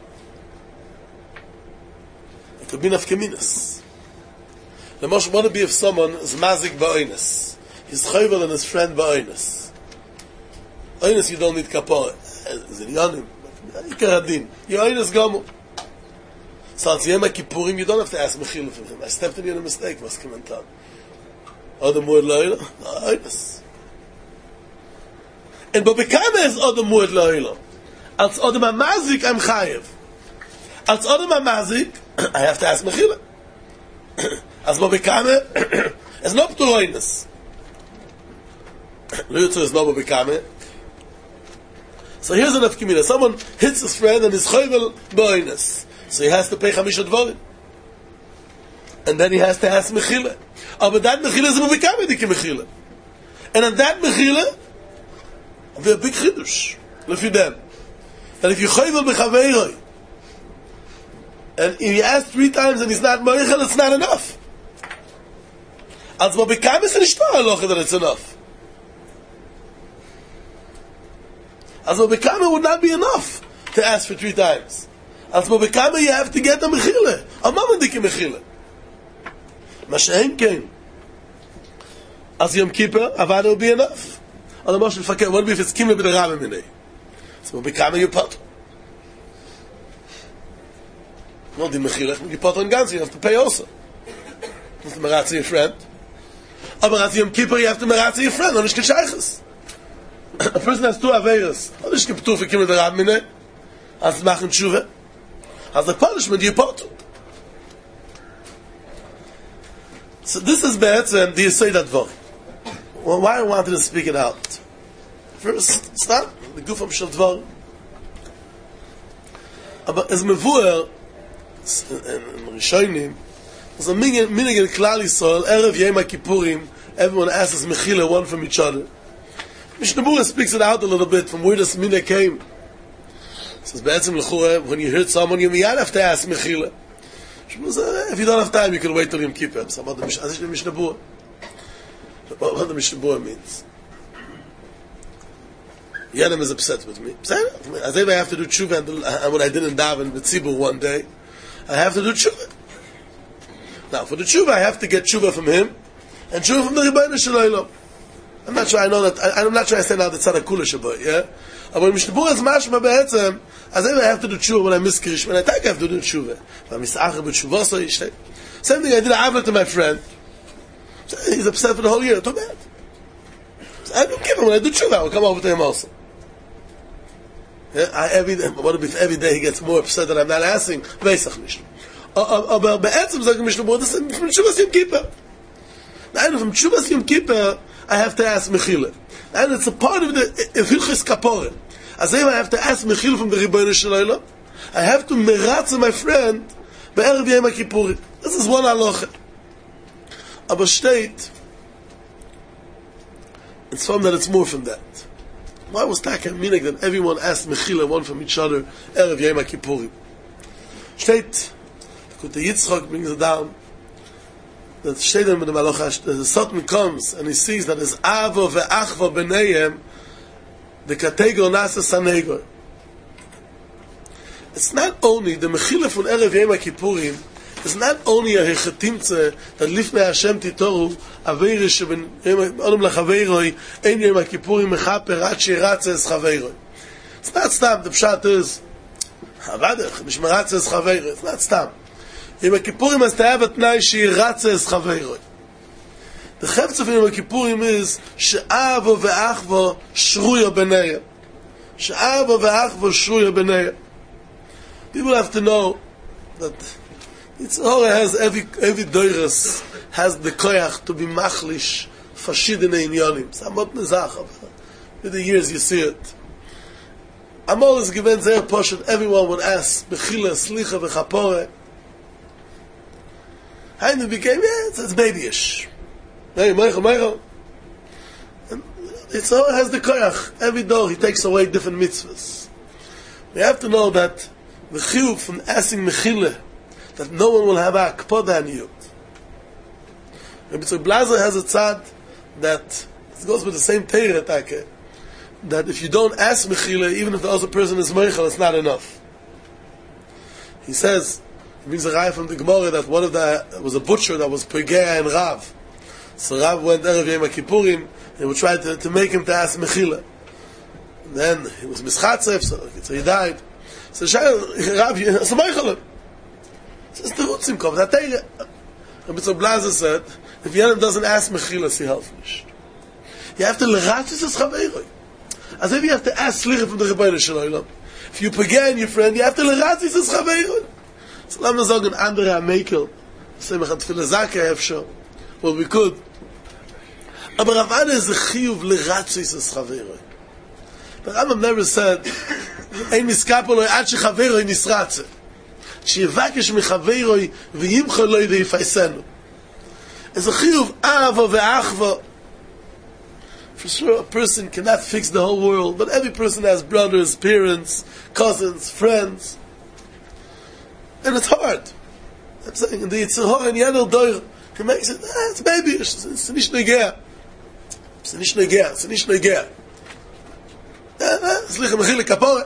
S1: Could be nafkeminas. The most want to be if someone is mazik ba'oines. He's chayvel and his friend ba'oines. Oines you don't need kapor. Is it yanim? Ikar hadin. You oines gamu. So at Yom HaKippurim you don't have to ask mechila from him. I stepped in a mistake. Was komentar. Adam muad la'oila. Oines. And b'bekame is Adam muad la'oila. Als Adam ha'mazik I'm chayev. Als Adam ha'mazik I have to ask mechila. As mo bekame, it's not p'turoinus. Luyutzu is not mo bekame. So here's an afkimina. Someone hits his friend and is choyvel b'oinus. So he has to pay chamisha dvorim. And then he has to ask mechila. But that mechila is mo bekame dike mechila. And on that mechila, there's a big chidush. Lefi them. And if you choyvel b'chaveiroi, and if he asks 3 times and he's not moichel, it's not enough. Als mo bekam is nicht halacha that it's enough. Als mo bekam would not be enough to ask for 3 times. Als mo bekam you have to get a mechile. A mama dike mechile. Ma she'en kein. As Yom Kippur, avad will be enough. Or the Moshe Fakir, what if it's kimmel b'the Rabbi minei? So mo bekam you pot. No, the mechilech, you put on guns, you have to pay also. You have to meratze your friend. Aber at Yom Kippur, you have to meratze your friend, Onishkin Shaychus. A person has 2 Averas. Onishkin P'tur for Kimmel der Rabmine, as machen Tshuva. As the punishment, you put. So this is bad, and do you say that word? Well, why I wanted to speak it out? First, stop, the Gufam Shel Dvar. Aber as mevuer, in Rishonim, there's a minhag in Klal Yisrael, Erev Yom HaKippurim, everyone asks mechila one from each other. Mishnah Berurah speaks it out a little bit from where this minhag came. It says, Be'etzim l'chura, when you hurt someone, you have to ask mechila. If you don't have time, you can wait till Yom Kippur. So what the Mishnah Berurah? What the Mishnah Berurah means? Yadam is upset with me. As if I have to do tshuva and when I didn't daven with Tzibur one day, I have to do tshuva. Now, for the tshuva, I have to get tshuva from him, and tshuva from the Rebbeinu Shalom. I'm not sure I know that, I'm not sure I say now the tzaddik kula shaboy, yeah? But when Mishnebur is mashma be'etzem, as if I have to do tshuva when I miss Kirish, when I think I have to do tshuva. If I miss Acher b'tshuva, so yishtay. Same thing, I did a avla to my friend. He's upset for the whole year, too bad. I don't give him, when I do tshuva, I will come over to him also. Yeah? What if every day he gets more upset that I'm not asking? Veisach Mishnah. Aber be'etzem, sagt Mishnebur, this is from Tshuvas Yom Kippur. Now, from Tshuvas Yom Kippur, I have to ask Mechila. And it's a part of the Hilchis Kaporim. As if I have to ask Mechila from the Rebbeinu Shalom, I have to meratze my friend be'erev Yom Kippurim. This is one halacha. Aber steht, it's from that it's more from that. Why was Taka meaning that everyone asked Mechila one from each other erev Yom Kippurim? Steht, the Yitzchak brings it down, that Shedem in the Malachash, the Satan comes and he sees that his Avo ve'achva b'neihem, the Kategor Nasa Sanegor. It's not only the Mechila from Erev Yom Kippurim, it's not only a Hechatimtze that Lifnei Hashem Titoru Aveirah sheben Odom lachaveiroi Ein Yom Kippurim mechaper ad she'ratze es chaveiroi. It's not stam. The pshat is Havadach mishmeratze es chaveiroi. It's not stam. Yom Kippurim has to have a tnai she'ratze es chaveiroi. The chefetz of Yom Kippurim is she'avo ve'achvo shruya b'neihem. She'avo ve'achvo shruya b'neihem. People have to know that Yitzhak has every doiras has the koyach to be machlish fashidene inyanim. Samot nezach. With the years you see it. I'm always given their portion. Everyone would ask bechila slicha v'chapore. And it became it's babyish. Hey, Michael. Yitzhak has the koyach. Every door he takes away different mitzvahs. We have to know that the chiyuv from asking mechila, that no one will have a akpoda on you. Rabbi Tzur Blazer has a tzad that it goes with the same teira attack, that if you don't ask mechila, even if the other person is meichel, it's not enough. He says, he brings a raya from the Gemara that one of the was a butcher that was pegea and Rav. So Rav went erev Yom Kippurim, they would try to make him to ask mechila. And then he was mischatzef, so he died. So Rav, so meichel. It's the Rutzimkov. That Teire. Rabbi Tzur Blazer said, if Yenim doesn't ask Mechilas, he helps. You have to lerachis his chaveiroi. As if you have to ask Slicha from the Rebbeinu Shalom. If you begin your friend, you have to lerachis his chaveiroi. So let me say an andere Amekel. Say, we can Tfilazaka efshor. Well, we could. Aber Ravana is a chiyuv lerachis his chaveiroi. The Rambam never said, ein miskapoloi ad shechaveiroi nisratze. שיבקש מחברוי וימחה לו ויפייסנו. As a chiyuv ava ve'achva. For sure, a person cannot fix the whole world, but every person has brothers, parents, cousins, friends. And it's hard. I'm saying, in the Yitzhak and Yadel Doir, he makes it, it's baby, it's nicht negea. It's nicht negea, it's nicht negea. It's like a mechile kapore.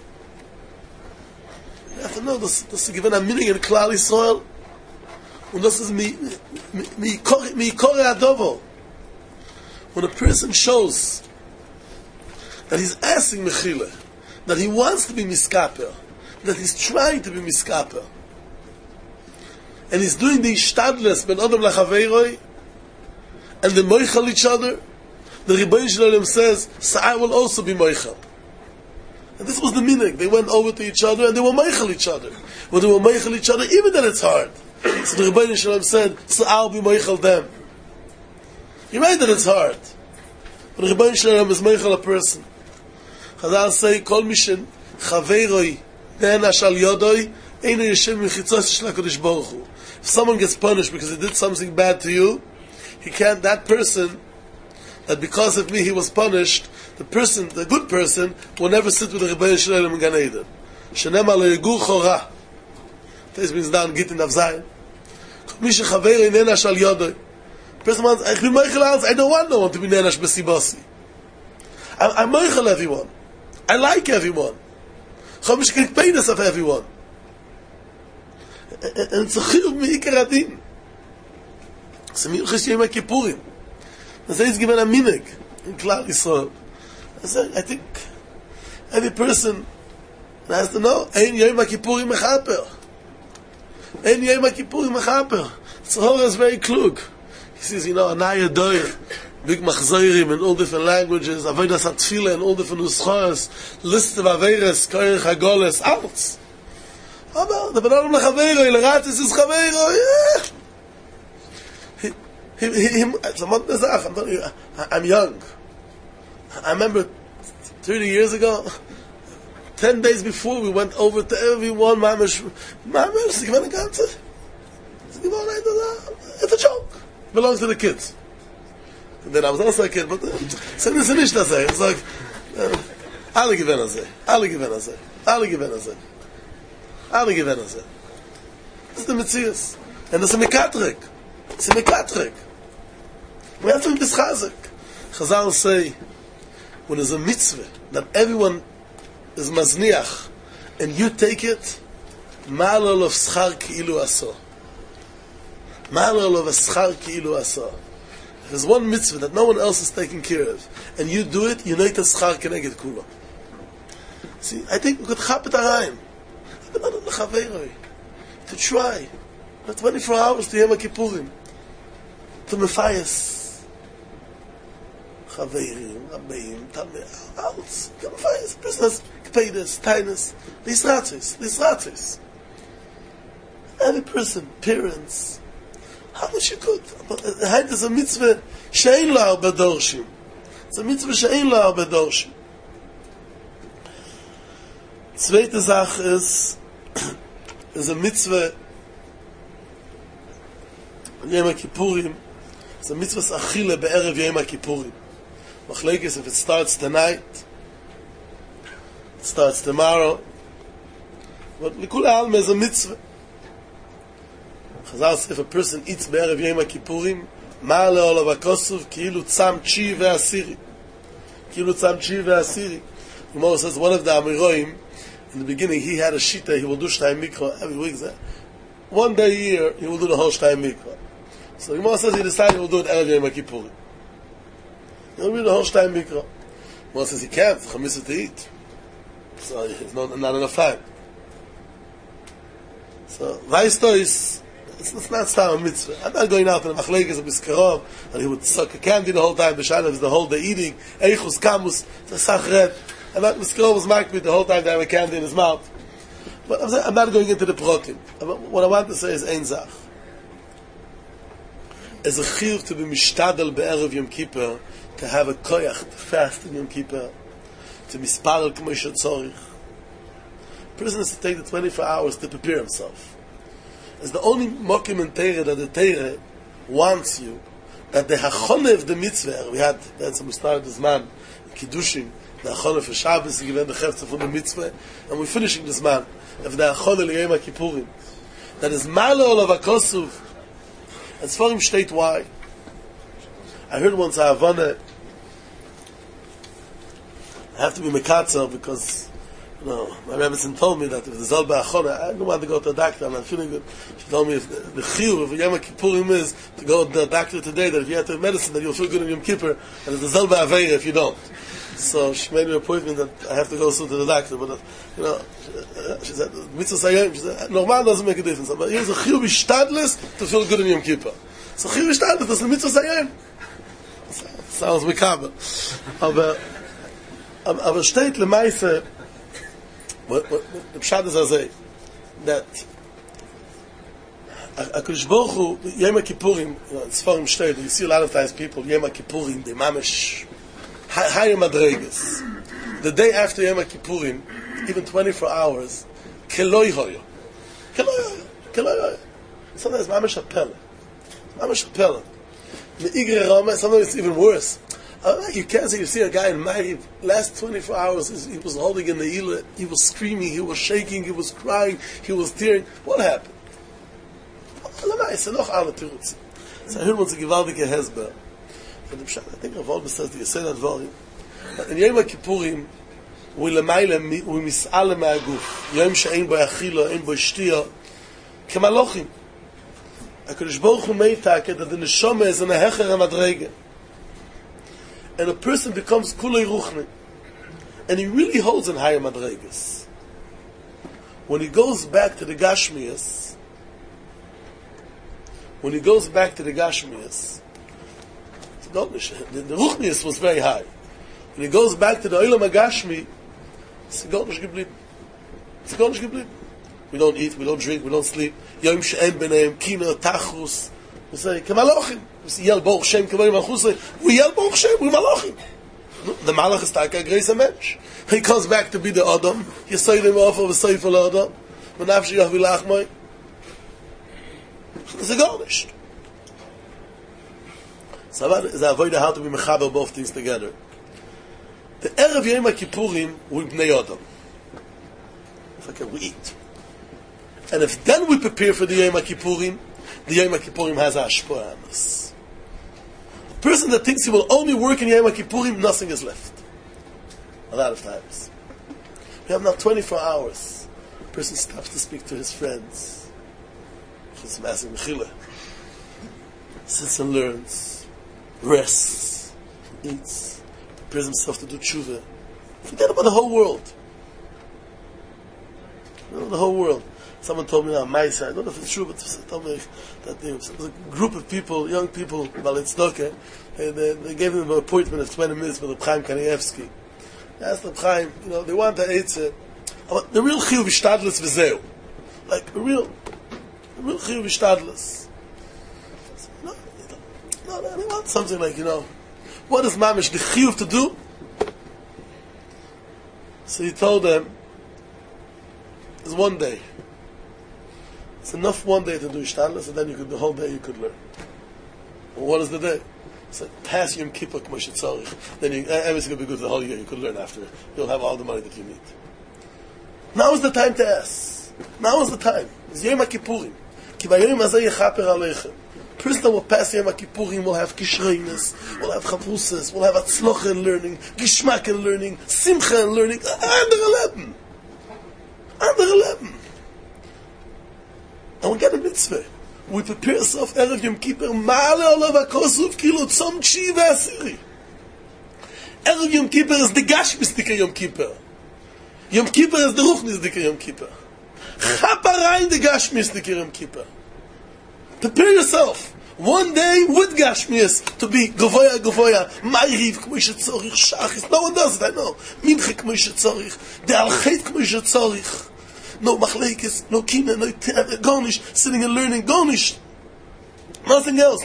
S1: You have to know, das ist given a meaning in Klal Yisrael, und das ist mi kore adovo. When a person shows that he's asking mechila, that he wants to be miskaper, that he's trying to be miskaper, and he's doing the ishtadles ben odom lachaveiroi, and they moichel each other, the Rebbeinu Shalom says, so I will also be moichel. And this was the meaning. They went over to each other and they were meichel each other. When they were meichel each other, even then it's hard. So the Rebbeinu Shalom said, so I'll be meichel them. You're right that it's hard. But the Rebbeinu Shalom is meichel a person. Chazal say, Kol mishen chaveiroi ne'ena shal yodoi eino yeshem michitzos shel HaKadosh Baruch Hu. If someone gets punished because he did something bad to you, he can't, that person, that because of me he was punished, the person, the good person, will never sit with the Rebbeinu Shalom in Gan Eden. Shenemar lo yegur chora. This means down Gittin Avzayin. Mi shechaveiroi ne'ena shal yodoi. Person wants, I don't want no one to be nenash b'sibasi. I'm meichel everyone. I like everyone. I'm not going to pay this of everyone. And it's a chiyuv me'ikar adin. It's a milchus Yom HaKippurim. That's it's given a minig in Klal Yisrael. I think every person has to know, Ein Yom HaKippurim mechaper. Ein Yom HaKippurim mechaper. Tzahor is very klug. He says, Anaya Doir, big machzoirim in all different languages, Avodas HaTfilah in all different nuschos, list of Averes, Koyach HaGoles, out. Aber, the Benadam LeChaveiro, Ileratis is Chaveiro, I'm young. I remember 30 years ago, 10 days before, we went over to everyone, Mamish, it's a joke. It belongs to the kids. And then I was also a kid, but it's like, alle gewinnen sie. This is the Metzius. And this is a Mekatrik. It's a Mekatrik. We have to be Chazak. Chazal say, when there's a mitzvah that everyone is mazniach, and you take it, ma'alol of schar ki'ilu aso. Ma'alol of schar ki'ilu aso. If there's one mitzvah that no one else is taking care of, and you do it, you know it's schar keneged kula. See, I think we could chap it arayim. To try. 24 hours to Yom HaKippurim. To mefayas. Chaveirim, Rabbeim, Talmei, Alts, Gamafayas, business, Kpeides, Tainus, Lisratis. Every person, parents, how much you could. Behind is a mitzvah, she'ein la arbe dorshim. It's a mitzvah, she'ein la arbe dorshim. Zweite Sache ist a mitzvah, Yom HaKippurim, it's a mitzvah achile be'erev Yom HaKippurim. Machlekes, if it starts tonight, it starts tomorrow. But Likul Alma is a mitzvah. Chazal says, if a person eats be'erev Yom HaKippurim, ma'ale olav ha'kosuv, ki'ilu tzam chi ve'asiri. Ki'ilu tzam chi ve'asiri. Gemara says, one of the Amiroim, in the beginning, he had a shita, he will do Shtayim Mikra every week. One day a year, he will do the whole Shtayim Mikra. So the Gemara says he decided he will do it erev Yom HaKippurim. He'll do the whole Shtayim Mikra. Gemara says he can't, it's a mitzvah to eat. So it's not enough time. So, weißt du, it's not time a mitzvah. I'm not going out in the machlekes of Biskarov, and he would suck a candy the whole time, B'Shana is the whole day eating, Eichus, Kamus, the Sachred, and that Biskarov was marked with the whole time to have a candy in his mouth. But I'm not going into the prokim. What I want to say is Ein Zach. As a chiyuv to be mishtadel be'erev Yom Kippur, to have a koyach, to fast in Yom Kippur, to misparel k'mo shetzorich. A person has to take the 24 hours to prepare himself. It's the only mokim in Teirah that the Teirah wants you, that the hachone of the mitzvah, we had, that's how we started this man, Kiddushin, the hachone for Shabbos, given the chefza for the mitzvah, and we're finishing this man, of the hachone l'yom HaKippurim, that is malo olav ha'kosuv. It's for him state why. I heard once a Havana, I have to be mekatzer because, my Rebbetzin told me that if the Zalba Achona, I don't want to go to a doctor, I'm not feeling good. She told me if the chiyuv of Yom Kippurim is to go to the doctor today, that if you have to have medicine, that you'll feel good in Yom Kippur, and it's the Zalba Aveira if you don't. So she made me an appointment that I have to go soon to the doctor, but she said, mitzvah sayim, she said, normal doesn't make a difference, but here's a chiyuv ishtadlis to feel good in Yom Kippur. So chiyuv ishtadlis, that's the mitzvah sayim. Sounds makabel. Aber steht lemaise, the pshat is azay, that HaKadosh Baruch Hu, Yom HaKippurim, it's for him steht, you see a lot of times people, Yom HaKippurim, they mamish, higher madregas. The day after Yom HaKippurim, even 24 hours, keloi hoyo. Sometimes mamish apel. Sometimes it's even worse. You can't say you see a guy in my last 24 hours, he was holding in the Elah, he was screaming, he was shaking, he was crying, he was tearing. What happened? So I heard once a gewaltige Hezbollah. I think Rav Olbe says that you say that volume. In Yom HaKippurim, הוא מסעלה מהגוף. יום שאין בו אכילו, אין בו שתייה, כמלוכים. הקדוש ברוך הוא meitake that the neshama is in a hecher hamadrega. And a person becomes kulei ruchni. And he really holds in higher madregas. When he goes back to the Gashmias, the Ruchnius was very high. When he goes back to the Olam HaGashmi, it's gar nicht geblieben. We don't eat, we don't drink, we don't sleep. Yom she'en b'neim, kina, tachus. We say, kemalachim. We say, yel Baruch Shem, kevay malchus. We yel Baruch Shem, we malachim. The malach is taka grace a mensch. He comes back to be the Adam. He say him off of a seifel Adam. Menafshi yahvi lachmai. It's gar nicht. So is a avoid how to be mechaber both things together. The Erev Yom HaKippurim we bnei Adam. It's like we eat. And if then we prepare for the Yom HaKippurim, the Yom HaKippurim has a hashpah on us. A person that thinks he will only work in Yom HaKippurim, nothing is left. A lot of times. We have now 24 hours. A person stops to speak to his friends. Sits and learns, rests, eats, prepares himself to do tshuva. Forget about the whole world. The whole world. Someone told me on my side, I don't know if it's true, but they told me that there was a group of people, young people, Balitzdokeh, and they gave him an appointment of 20 minutes with the Chaim Kanievsky. They asked the Chaim, they want to eat the real chiyuv ishtadlus v'zeu. Like, a real chiyuv ishtadlus. No, they want something like, what is mamish, the chiyuv to do? So he told them, it's one day. It's enough one day to do ishtadlus, and then the whole day you could learn. Well, what is the day? It's like pass Yom Kippur k'moshe tzarich. Then everything's going to be good the whole year. You could learn after it. You'll have all the money that you need. Now is the time to ask. Now is the time. It's Yom HaKippurim. Ki v'yom hazeh yechaper aleichem. Person that will pass Yom HaKippurim will have kishreinis, will have chavusas, will have atzlocha in learning, gishmak in learning, simcha in learning. Under 11. And we get a mitzvah. We prepare ourselves Erev Yom Kippur, Ma'ale olav HaKosuf, kilo tzom tshi v'asiri. Erev Yom Kippur is the Gashmistika Yom Kippur. Yom Kippur is the Ruchnistika Yom Kippur. Chaparai the Gashmistika Yom Kippur. Prepare yourself. One day with Gashmis to be Govoya, Ma'iriv, K'moshe Tzorich, Shachis. No one does it, I know. Mincha K'moshe Tzorich. The Alchet K'moshe Tzorich. No machlekes, no kina, no garnish, sitting and learning, garnish. Nothing else.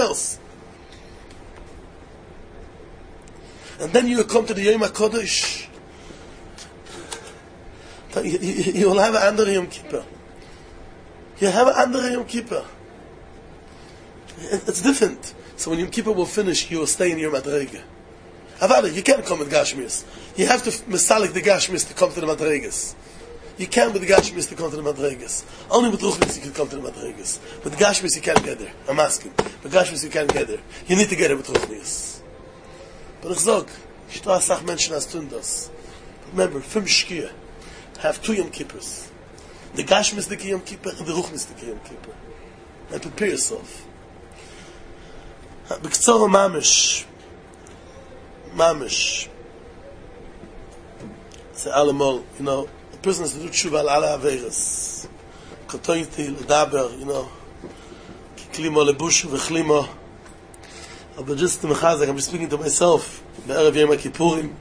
S1: And then you come to the Yom HaKodesh. You will have an andere Yom Kippur. You have an andere Yom Kippur. It's different. So when Yom Kippur will finish, you will stay in your Madrega. Avada, you can't come with Gashmis. You have to misalik the Gashmis to come to the Madregas. You can't with the Gashmis to come to the Madregas. Only with Ruchnis you can come to the Madregas. With the Gashmis you can't get there. I'm asking. With Gashmis you can't get there. You need to get it with Ruchnis. But ich sag, ich tue asach Menschen as tun das. Remember, 5 Shkia have 2 Yom Kippurs. The Gashmis the Yom Kippur and the Ruchnis the Yom Kippur. And prepare yourself. B'ktzor mamish. Say alamol, person has to do tshuva al ala averas. Kotointi, ledaber, kiklimo, lebushu, vechlimo. But just to mechazak, I'm just speaking to myself. Be'erev Yom HaKippurim.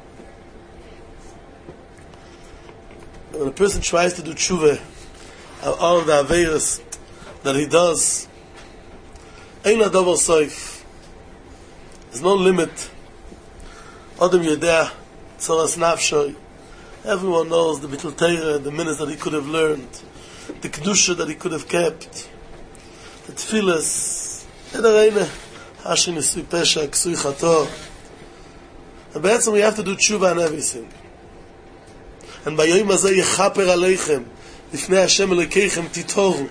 S1: When a person tries to do tshuva al all of the averas that he does, ein la davar soif. There's no limit. Adam yodea, tzoras nafshoy. Everyone knows the Bittul Torah, the minutes that he could have learned, the Kedusha that he could have kept, the Tfilas, and we have to do tshuva and everything. And by Yom Hazeh Yechaper Aleichem, Lifnei Hashem Elokeichem Titoru.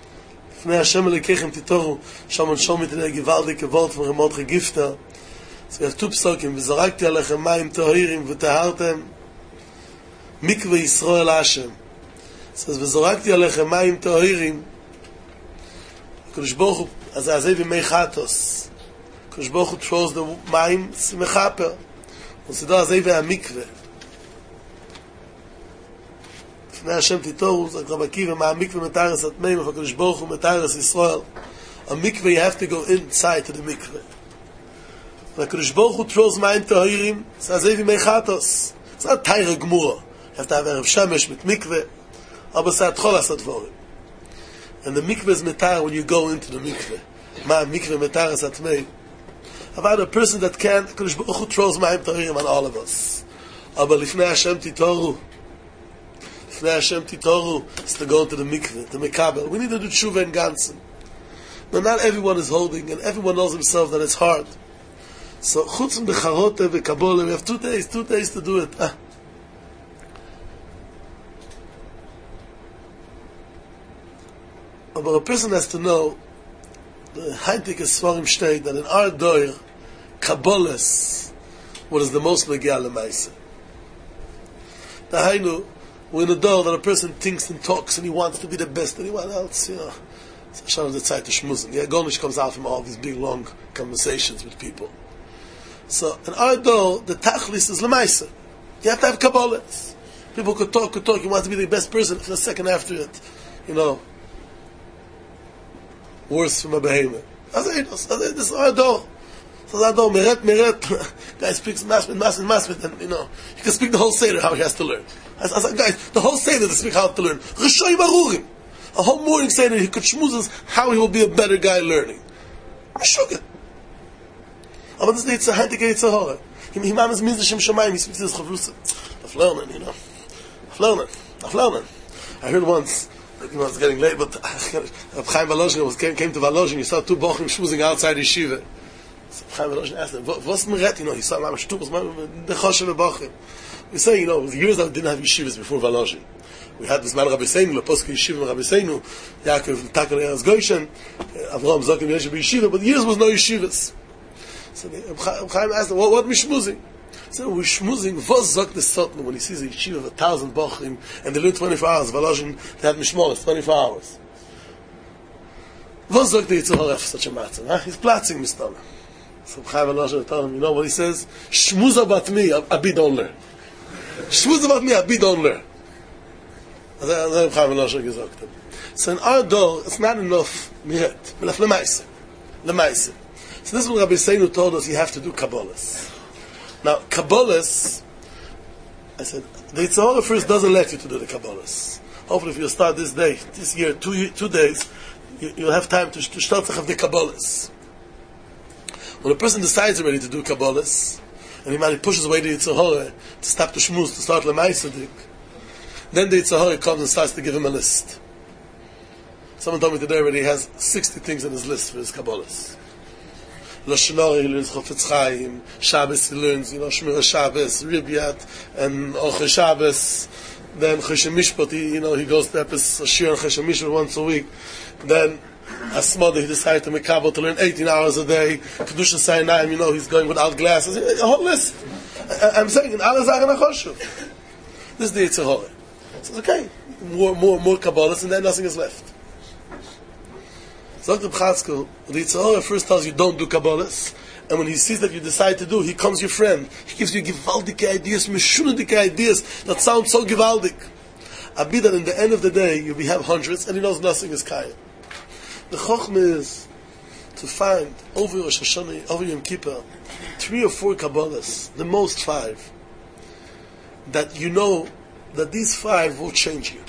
S1: Lifnei Hashem Elokeichem Titoru, Shomon Shomit in der gewaltige Wort von Remot Gegifter. So we have two psukim. V'zorakti alechem mayim tohirim v'tehartem mikveh Yisrael Hashem. It says v'zorakti alechem mayim tohirim. Kodesh Baruch Hu, as Azei v'meichatos. Kodesh Baruch Hu throws the mayim mechaper. V'sidah Azei v'amikveh. לפני השם תיתורו, זה כבר מכיר, ומהמקווה מתארס התמאים, והקדוש ברוך הוא מתארס ישראל. המקווה, you have to go inside to the מקווה. והקדוש ברוך הוא throws מים טהורים, זה הזאבי מייחתוס. זה לא תאירה גמורה. You have to have ערב שמש mit מקווה, אבל זה התחול לעשות דבורים. And the mikveh is metar when you go into the mikveh. Ma mikveh metaras atmei. About a person that can, Kodesh Baruch Hu throws mayim tahirim on all of us. Aber lifnei Hashem titoru. Lifnei Hashem titoru is to go into the mikveh, the mekabel. We need to do tshuva in ganzen. But not everyone is holding, and everyone knows himself that it's hard. So chutz becharote v'kabole, we have 2 days to do it. But a person has to know, the Heintik is Svarim state that in our doyer, Kabbalas, what is the most Megial Lemaisa. The Hainu, we're in a door that a person thinks and talks and he wants to be the best than anyone else, you know. So Hashem the Zeit to Shmuzin. The Agonish comes out from all these big long conversations with people. So in our door, the Tachlis is Lemaisa. You have to have Kabbalas. People could talk, you want to be the best person for a second after it, you know. Worse from a behemoth. This is our door. So that door, meret. Guy speaks masmid, and you know, he can speak the whole Seder how he has to learn. I said, guys, the whole Seder to speak how to learn. Rishoy barurim. A whole morning Seder, he could shmuz us how he will be a better guy learning. Rishoy. Aber das ist nicht Heintig Yitzhak Hora. He mamas means the Shem Shamayim, he speaks this Chavrusa. I've learned, you know. I've learned. I heard once, you know, it's getting late, but Chaim Volozhin came to Volozhin. He saw 2 bochim schmoozing outside yeshiva. So Chaim Volozhin asked him, "What's meret?" You know, he saw Mama Shtubos, the Choshev bochim. We say, you know, it was years that we didn't have yeshivas before Volozhin. We had this man Rabbi Seinu, Leposki Yeshiva, Rabbi Seinu, Yaakov Takar Eretz Goshen, Avraham Zokim Yeshiva Yeshiva, but years was no yeshivas. So Chaim asked him, "What we schmoozing?" So we're schmoozing, was sagt the Sotman when he sees a yeshiva of 1,000 bochim and they learn 24 hours, Volozhin, they have mishmoras, 24 hours. Was sagt the Yitzhak Hora for such a matter? He's platzing mistana. So Chaim Volozhin told him, you know what he says? Shmuz about me, Abi don't learn. Shmuz about me, Abi don't learn. That's Chaim Volozhin gesagt him. So in our door, it's not enough miret, but lemaise. So this is what Rabbi Seinu told us, you have to do Kabbalas. Now, Kabbalas, I said, the Yitzhak Hora first doesn't let you to do the Kabbalas. Hopefully if you start this day, this year, 2 days, you'll have time to start to have the Kabbalas. When a person decides already to do Kabbalas, and he pushes away the Yitzhak Hora to stop the Shmuz, to start Lemaisadik, then the Yitzhak Hora comes and starts to give him a list. Someone told me today already he has 60 things on his list for his Kabbalas. Lashon Hara, he learns Chofetz Chaim, Shabbos he learns, you know, Shmira Shabbos, Ribyat, and Ochel Shabbos, then Choshen Mishpat, he goes to Epis Shir and Choshen Mishpat once a week, then Asmada, he decided to Mekabel to learn 18 hours a day, Kedusha Sayinayim, he's going without glasses, a whole list. I'm saying, in Ala Zachen HaChoshuv. This is the Yitzhak Hora. So it's okay, more Kabbalas, and then nothing is left. Dr. Bchatzkel, the Yitzhak Hora first tells you don't do Kabbalas, and when he sees that you decide to do, he becomes your friend. He gives you gewaldige ideas, meshunadike ideas that sound so gewaldig. Abi that in the end of the day, you have hundreds, and he knows nothing is kaya. The chokhmah is to find over Rosh Hashanah, over Yom Kippur, 3 or 4 Kabbalas, the most 5, that you know that these 5 will change you.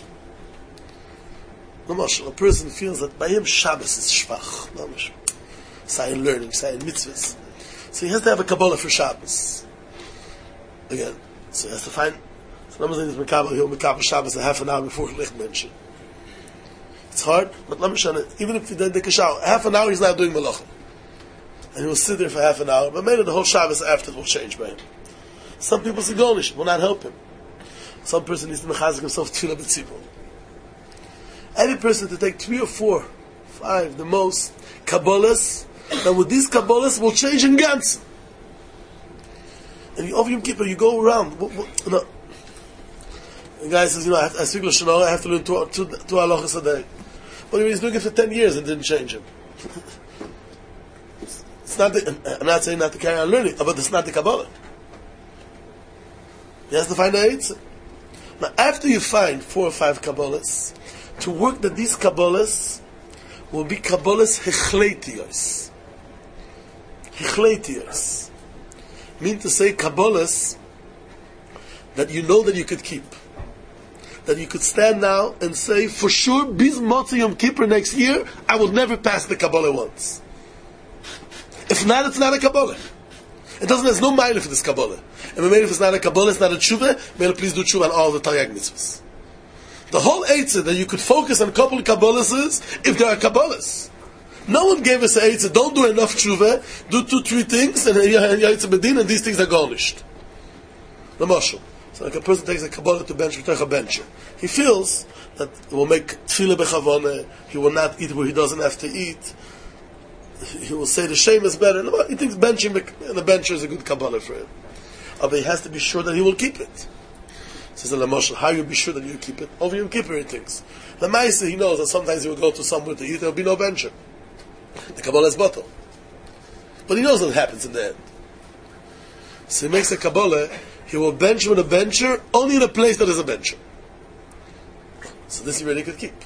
S1: A person feels that by him Shabbos is shvach. Saying learning, saying mitzvahs. So he has to have a Kabbalah for Shabbos. Again, so he has to find. So Lama Zayin is Mekabel, he'll Mekabel Shabbos a half an hour before Licht mention. It's hard, but Lama Shana, even if he doesn't take a shower, half an hour he's not doing Malachim. And he will sit there for half an hour, but maybe the whole Shabbos after will change by him. Some people say Gonish, will not help him. Some person needs to mechazik himself Tefillah B'tzibur. Any person to take 3 or 4, 5, the most, Kabbalas, and with these Kabbalas will change in Gans. And over Yom Kippur, you go around. No. The guy says, I speak Lashon Hara, I have to learn two halachas a day. But he's doing it for 10 years and didn't change him. It's not I'm not saying not to carry on learning, but it's not the Kabbalah. He has to find the Eitzah. Now, after you find 4 or 5 Kabbalahs, to work that these Kabbalahs will be Kabbalahs Hechleitios. Hechleitios. Mean to say Kabbalahs that you know that you could keep. That you could stand now and say, for sure, Biz Motzi Yom Kippur next year, I will never pass the Kabbalah once. If not, it's not a Kabbalah. There's no mile for this Kabbalah. And if it's not a Kabbalah, it's not a Tshuva, may please do Tshuva on all the Taryag mitzvahs. The whole Eitzah that you could focus on a couple of Kabbalahs is, if there are Kabbalahs. No one gave us an Eitzah, don't do enough Tshuva, do 2-3 things, and Eitzah Bedin, and these things are garnished. The Mashal. So like a person takes a Kabbalah to bench, a bencher. He feels that it will make Tefillah Bechavoneh, he will not eat where he doesn't have to eat, he will say the shame is better. No, he thinks benching and the bencher is a good Kabbalah for him. But he has to be sure that he will keep it. Says the Mashal, how you be sure that you keep it? Over Yom Kippur he thinks. The Maisa, he knows that sometimes he will go to somewhere to eat, there will be no bencher. The Kabbalah is bottle. But he knows what happens in the end. So he makes a Kabbalah, he will bench with a bencher only in a place that is a bencher. So this he really could keep.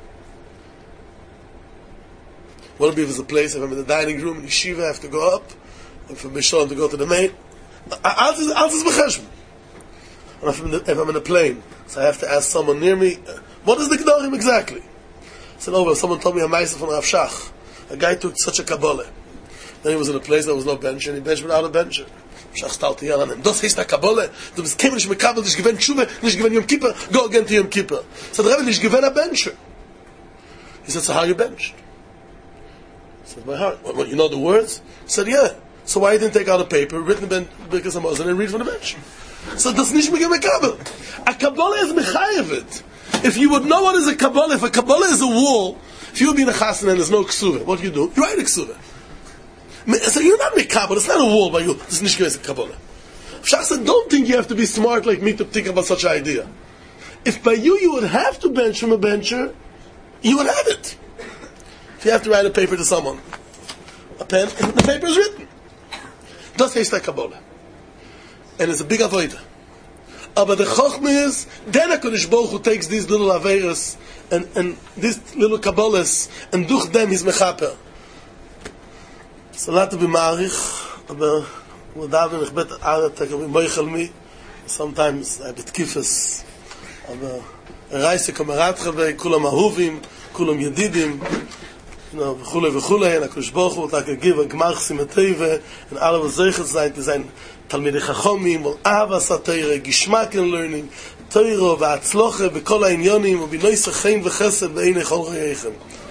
S1: One of is a place, if I'm in the dining room in Yeshiva, I have to go up, and from Mishon to go to the main. Alt is b'cheshbon. And if I'm in a plane, so I have to ask someone near me, what is the Gedorim exactly? I said, well, someone told me a Maisa from Rav Shach. A guy took such a Kabbalah. Then he was in a place that was no bench, and he benched without a bencher. Shach started to yell on him, das heißt a Kabbalah, du bist kein nicht mekabel, nicht gewinnt Tshuva, nicht gewinnt Yom Kippur, go again to Yom Kippur. So the Rebbe, nicht gewinnt a bencher. He said, so how you benched? I said, by heart. What, you know the words? He said, yeah. So why you didn't take out a paper, written because I'm and read from the bench? So that's nicht mekabel. A Kabbalah is mechayevet. If you would know what is a Kabbalah, if a Kabbalah is a wall, if you would be in a chassan and there's no ksuva, what do? You write a ksuva. So you're not mekabel, it's not a wall by you. This is nicht a Kabbalah. Shach said, don't think you have to be smart like me to think about such an idea. If by you would have to bench from a bencher, you would have it. If you have to write a paper to someone, a pen, and the paper is written. Das heißt a Kabbalah. And it's a big avodah. But the Chochmah is, then HaKadosh Baruch Hu takes these little Averas and these little Kabbalahs, and durch them he's mechaper. So not to be ma'arich, but we'll daven, ich bet aret, I can be moichel mi, sometimes I bet kifes, aber reise kamerat chavei, kulam ahuvim, kulam yedidim, v'chule, and HaKadosh Baruch Hu, I can give a gmach simeteve, and alle was zeichet sein, to sein Talmidei Chachomim, ol ahavas ha-Torah, gishmak in learning, Torah, v'atzloche, v'kol ha'inyonim, v'binoy sachem v'chesed, v'einei chol chayeichem.